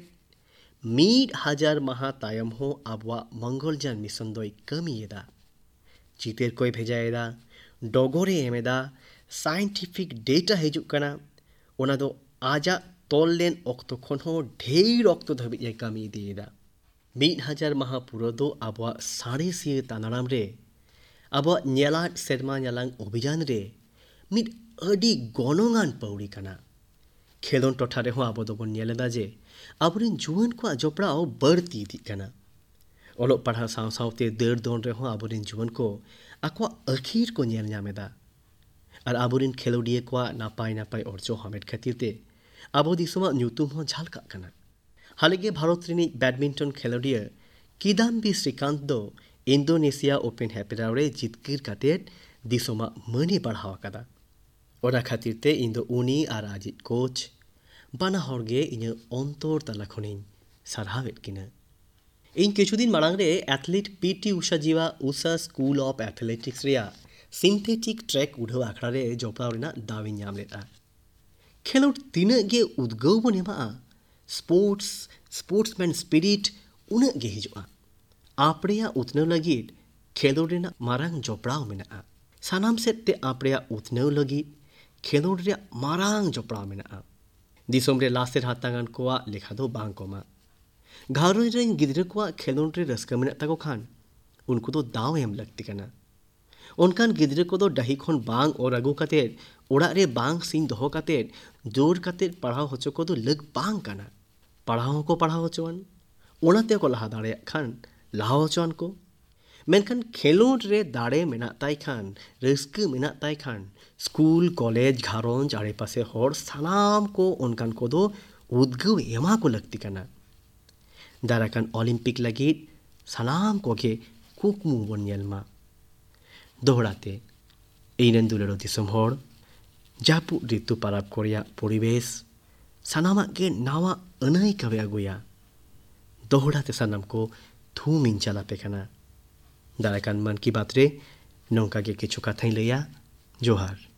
ᱢᱤᱫ ᱦᱟᱡᱟᱨ ᱢᱟᱦᱟ ᱛᱟᱭᱚᱢ ᱦᱚᱸ ᱟᱵᱚᱣᱟᱜ ᱢᱚᱝᱜᱚᱞᱡᱟᱱ ᱢᱤᱥᱚᱱ ᱫᱚᱭ ᱠᱟᱹᱢᱤᱭᱮᱫᱟ। চিতের কই ভেজায়েদা, ডগরে এমেদা, সায়েন্টিফিক ডেটা হিজুᱜ কানা, ওনা দো আজা তল লেন অক্তো খন হᱚᱸ ঢের অক্তো ᱫᱷᱟᱹᱵᱤᱡ ᱮ ᱠᱟᱹᱢᱤ ᱤᱫᱤᱭᱮᱫᱟ। ᱢᱤᱫ ᱦᱟᱡᱟᱨ ᱢᱟᱦᱟ ᱯᱩᱨᱟᱹ ᱫᱚ ᱟᱵᱚᱣᱟᱜ ᱥᱟᱬᱮᱥᱤᱭᱟᱹ ᱛᱟᱱᱟᱲᱟᱢ ᱨᱮ, ᱟᱵᱚᱣᱟᱜ ᱧᱮᱞᱟᱫ ᱥᱮᱨᱢᱟ ᱧᱟᱞᱟᱝ ᱚᱵᱷᱤᱡᱟᱱ ᱨᱮ ᱢᱤᱫ ᱟᱹᱰᱤ ᱜᱚᱱᱚᱝᱟᱱ ᱯᱟᱹᱣᱲᱤ ᱠᱟᱱᱟ। ᱠᱷᱮᱞᱳᱰ ᱴᱚᱴᱷᱟ ᱨᱮᱦᱚᱸ ᱟᱵᱚ ᱫᱚᱵᱚᱱ ᱧᱮᱞᱮᱫᱟ ᱡᱮ ᱟᱵᱚᱨᱮᱱ ᱡᱩᱣᱟᱹᱱ ᱠᱚᱣᱟᱜ ᱡᱚᱯᱲᱟᱣ ᱵᱟᱹᱲᱛᱤ ᱤᱫᱤᱜ ᱠᱟᱱᱟ। ᱚᱞᱚᱜ ᱯᱟᱲᱦᱟᱣ ᱥᱟᱶ ᱥᱟᱶᱛᱮ ᱫᱟᱹᱲ ᱫᱚᱱ ᱨᱮᱦᱚᱸ ᱟᱵᱚᱨᱮᱱ ᱡᱩᱣᱟᱹᱱ ᱠᱚ ᱟᱠᱚᱣᱟᱜ ᱟᱹᱠᱷᱤᱨ ᱠᱚ ᱧᱮᱞ ᱧᱟᱢᱮᱫᱟ। ᱟᱨ ᱟᱵᱚᱨᱮᱱ ᱠᱷᱮᱞᱳᱰᱤᱭᱟᱹ ᱠᱚᱣᱟᱜ ᱱᱟᱯᱟᱭ ᱱᱟᱯᱟᱭ ᱚᱨᱡᱚ ᱦᱟᱢᱮᱴ ᱠᱷᱟᱹᱛᱤᱨ ᱛᱮ ᱟᱵᱚ ᱫᱤᱥᱚᱢᱟᱜ ᱧᱩᱛᱩᱢ ᱦᱚᱸ ᱡᱷᱟᱞᱠᱟᱜ ᱠᱟᱱᱟ। हालांकि भारत ᱨᱤᱱᱤᱡ बैडमिंटन खेलोडिया किदाम्बी श्रीकांत दो इंडोनेशिया ओपन हेपराव रे जितकिर कातेद दिसोमा मनी बढ़ाव अकादा। ओना खातिर ते इन दो उनी आर आजिज कोच बाना हरगे इन अंतर तला खनिन सारहावेद किना। इन किछु दिन माड़ांग रे एथलीट पीटी उषा जीवा उषा स्कूल ऑफ एथलेटिक्स रेया सिंथेटिक ट्रैक उड़ाव आखड़ा रे जोपड़ाव रेना दाविन ᱧᱟᱢ लेदा। खेलोड तीनाग गे उद्गाव बन एमा स्पोर्ट्स स्पोर्ट्समैन स्पिरिट उनाग गे हिजुआ। ᱟᱯᱲᱮᱭᱟᱜ ᱩᱛᱱᱟᱹᱣ ᱞᱟᱹᱜᱤᱫ ᱠᱷᱮᱞᱳᱰ ᱨᱮᱱᱟᱜ ᱢᱟᱨᱟᱝ ᱡᱚᱯᱲᱟᱣ ᱢᱮᱱᱟᱜᱼᱟ। ᱥᱟᱱᱟᱢ ᱥᱮᱫ ᱛᱮ ᱟᱯᱲᱮᱭᱟᱜ ᱩᱛᱱᱟᱹᱣ ᱞᱟᱹᱜᱤᱫ ᱠᱷᱮᱞᱳᱰ ᱨᱮᱭᱟᱜ ᱢᱟᱨᱟᱝ ᱡᱚᱯᱲᱟᱣ ᱢᱮᱱᱟᱜᱼᱟ। ᱫᱤᱥᱚᱢ ᱨᱮ ᱞᱟᱥᱮᱨ ᱦᱟᱛᱟᱝᱟᱱ ᱠᱚᱣᱟᱜ ᱞᱮᱠᱷᱟ ᱫᱚ ᱵᱟᱝ ᱠᱚᱢᱟ। ᱜᱷᱟᱨᱚᱸᱡᱽ ᱨᱮᱱ ᱜᱤᱫᱽᱨᱟᱹ ᱠᱚᱣᱟᱜ ᱠᱷᱮᱞᱳᱰ ᱨᱮ ᱨᱟᱹᱥᱠᱟᱹ ᱢᱮᱱᱟᱜ ᱛᱟᱠᱚ ᱠᱷᱟᱱ ᱩᱱᱠᱩ ᱫᱚ ᱫᱟᱣ ᱮᱢ ᱞᱟᱹᱠᱛᱤ ᱠᱟᱱᱟ। ᱚᱱᱠᱟᱱ ᱜᱤᱫᱽᱨᱟᱹ ᱠᱚᱫᱚ ᱰᱟᱹᱦᱤ ᱠᱷᱚᱱ ᱵᱟᱝ ᱚᱨ ᱟᱹᱜᱩ ᱠᱟᱛᱮᱫ ᱚᱲᱟᱜ ᱨᱮ ᱵᱟᱝ ᱥᱤᱧ ᱫᱚᱦᱚ ᱠᱟᱛᱮᱫ ᱡᱳᱨ ᱠᱟᱛᱮᱫ ᱯᱟᱲᱦᱟᱣ ᱦᱚᱪᱚ ᱠᱚᱫᱚ ᱞᱟᱹᱠ ᱵᱟᱝ ᱠᱟᱱᱟ। ᱯᱟᱲᱦᱟᱣ ᱦᱚᱸᱠᱚ ᱯᱟᱲᱦᱟᱣ ᱦᱚᱪᱚᱣᱟᱱ, ᱚᱱᱟ ᱛᱮᱠᱚ ᱞᱟᱦᱟ ᱫᱟᱲᱮᱭᱟᱜ ᱠᱷᱟᱱ ᱞᱟᱦᱟ ᱦᱚᱪᱚᱣᱟᱱ ᱠᱚ। ᱢᱮᱱᱠᱷᱟᱱ ᱠᱷᱮᱞᱳᱰ ᱨᱮ ᱫᱟᱲᱮ ᱢᱮᱱᱟᱜ ᱛᱟᱭ ᱠᱷᱟᱱ, ᱨᱟᱹᱥᱠᱟᱹ ᱢᱮᱱᱟᱜ ᱛᱟᱭ ᱠᱷᱟᱱ ᱥᱠᱩᱞ ᱠᱚᱞᱮᱡᱽ ᱜᱷᱟᱨᱚᱸᱡᱽ ᱟᱲᱮᱯᱟᱥᱮ ᱦᱚᱲ ᱥᱟᱱᱟᱢ ᱠᱚ ᱚᱱᱠᱟᱱ ᱠᱚᱫᱚ ᱩᱫᱽᱜᱟᱹᱣ ᱮᱢᱟ ᱠᱚ ᱞᱟᱹᱠᱛᱤ ᱠᱟᱱᱟ। ᱫᱟᱨᱟᱠᱟᱱ ᱚᱞᱤᱢᱯᱤᱠ ᱞᱟᱹᱜᱤᱫ ᱥᱟᱱᱟᱢ ᱠᱚᱜᱮ ᱠᱩᱠᱢᱩ ᱵᱚᱱ ᱧᱮᱞ ᱢᱟ। ᱫᱚᱦᱲᱟᱛᱮ ᱤᱧᱨᱮᱱ ᱫᱩᱞᱟᱹᱲᱚ ᱫᱤᱥᱚᱢ ᱦᱚᱲ, ᱡᱟᱹᱯᱩᱫ ᱨᱤᱛᱩ ᱯᱟᱨᱟᱵᱽ ᱠᱚ ᱨᱮᱭᱟᱜ ᱯᱚᱨᱤᱵᱮᱥ ᱥᱟᱱᱟᱢᱟᱜ ᱜᱮ ᱱᱟᱣᱟ ᱟᱹᱱᱟᱹᱭᱠᱟᱹᱣᱮ ᱟᱹᱜᱩᱭᱟ। ᱫᱚᱦᱲᱟᱛᱮ ᱥᱟᱱᱟᱢ ᱠᱚ ᱛᱷᱩᱢᱤᱧ ᱪᱟᱞᱟᱯᱮ ᱠᱟᱱᱟ। ᱫᱟᱨᱟᱭᱠᱟᱱ ᱢᱚᱱ ᱠᱤ ᱵᱟᱛ ᱨᱮ ᱱᱚᱝᱠᱟ ᱜᱮ ᱠᱤᱪᱷᱩ ᱠᱟᱛᱷᱟᱧ ᱞᱟᱹᱭᱟ। ᱡᱚᱦᱟᱨ।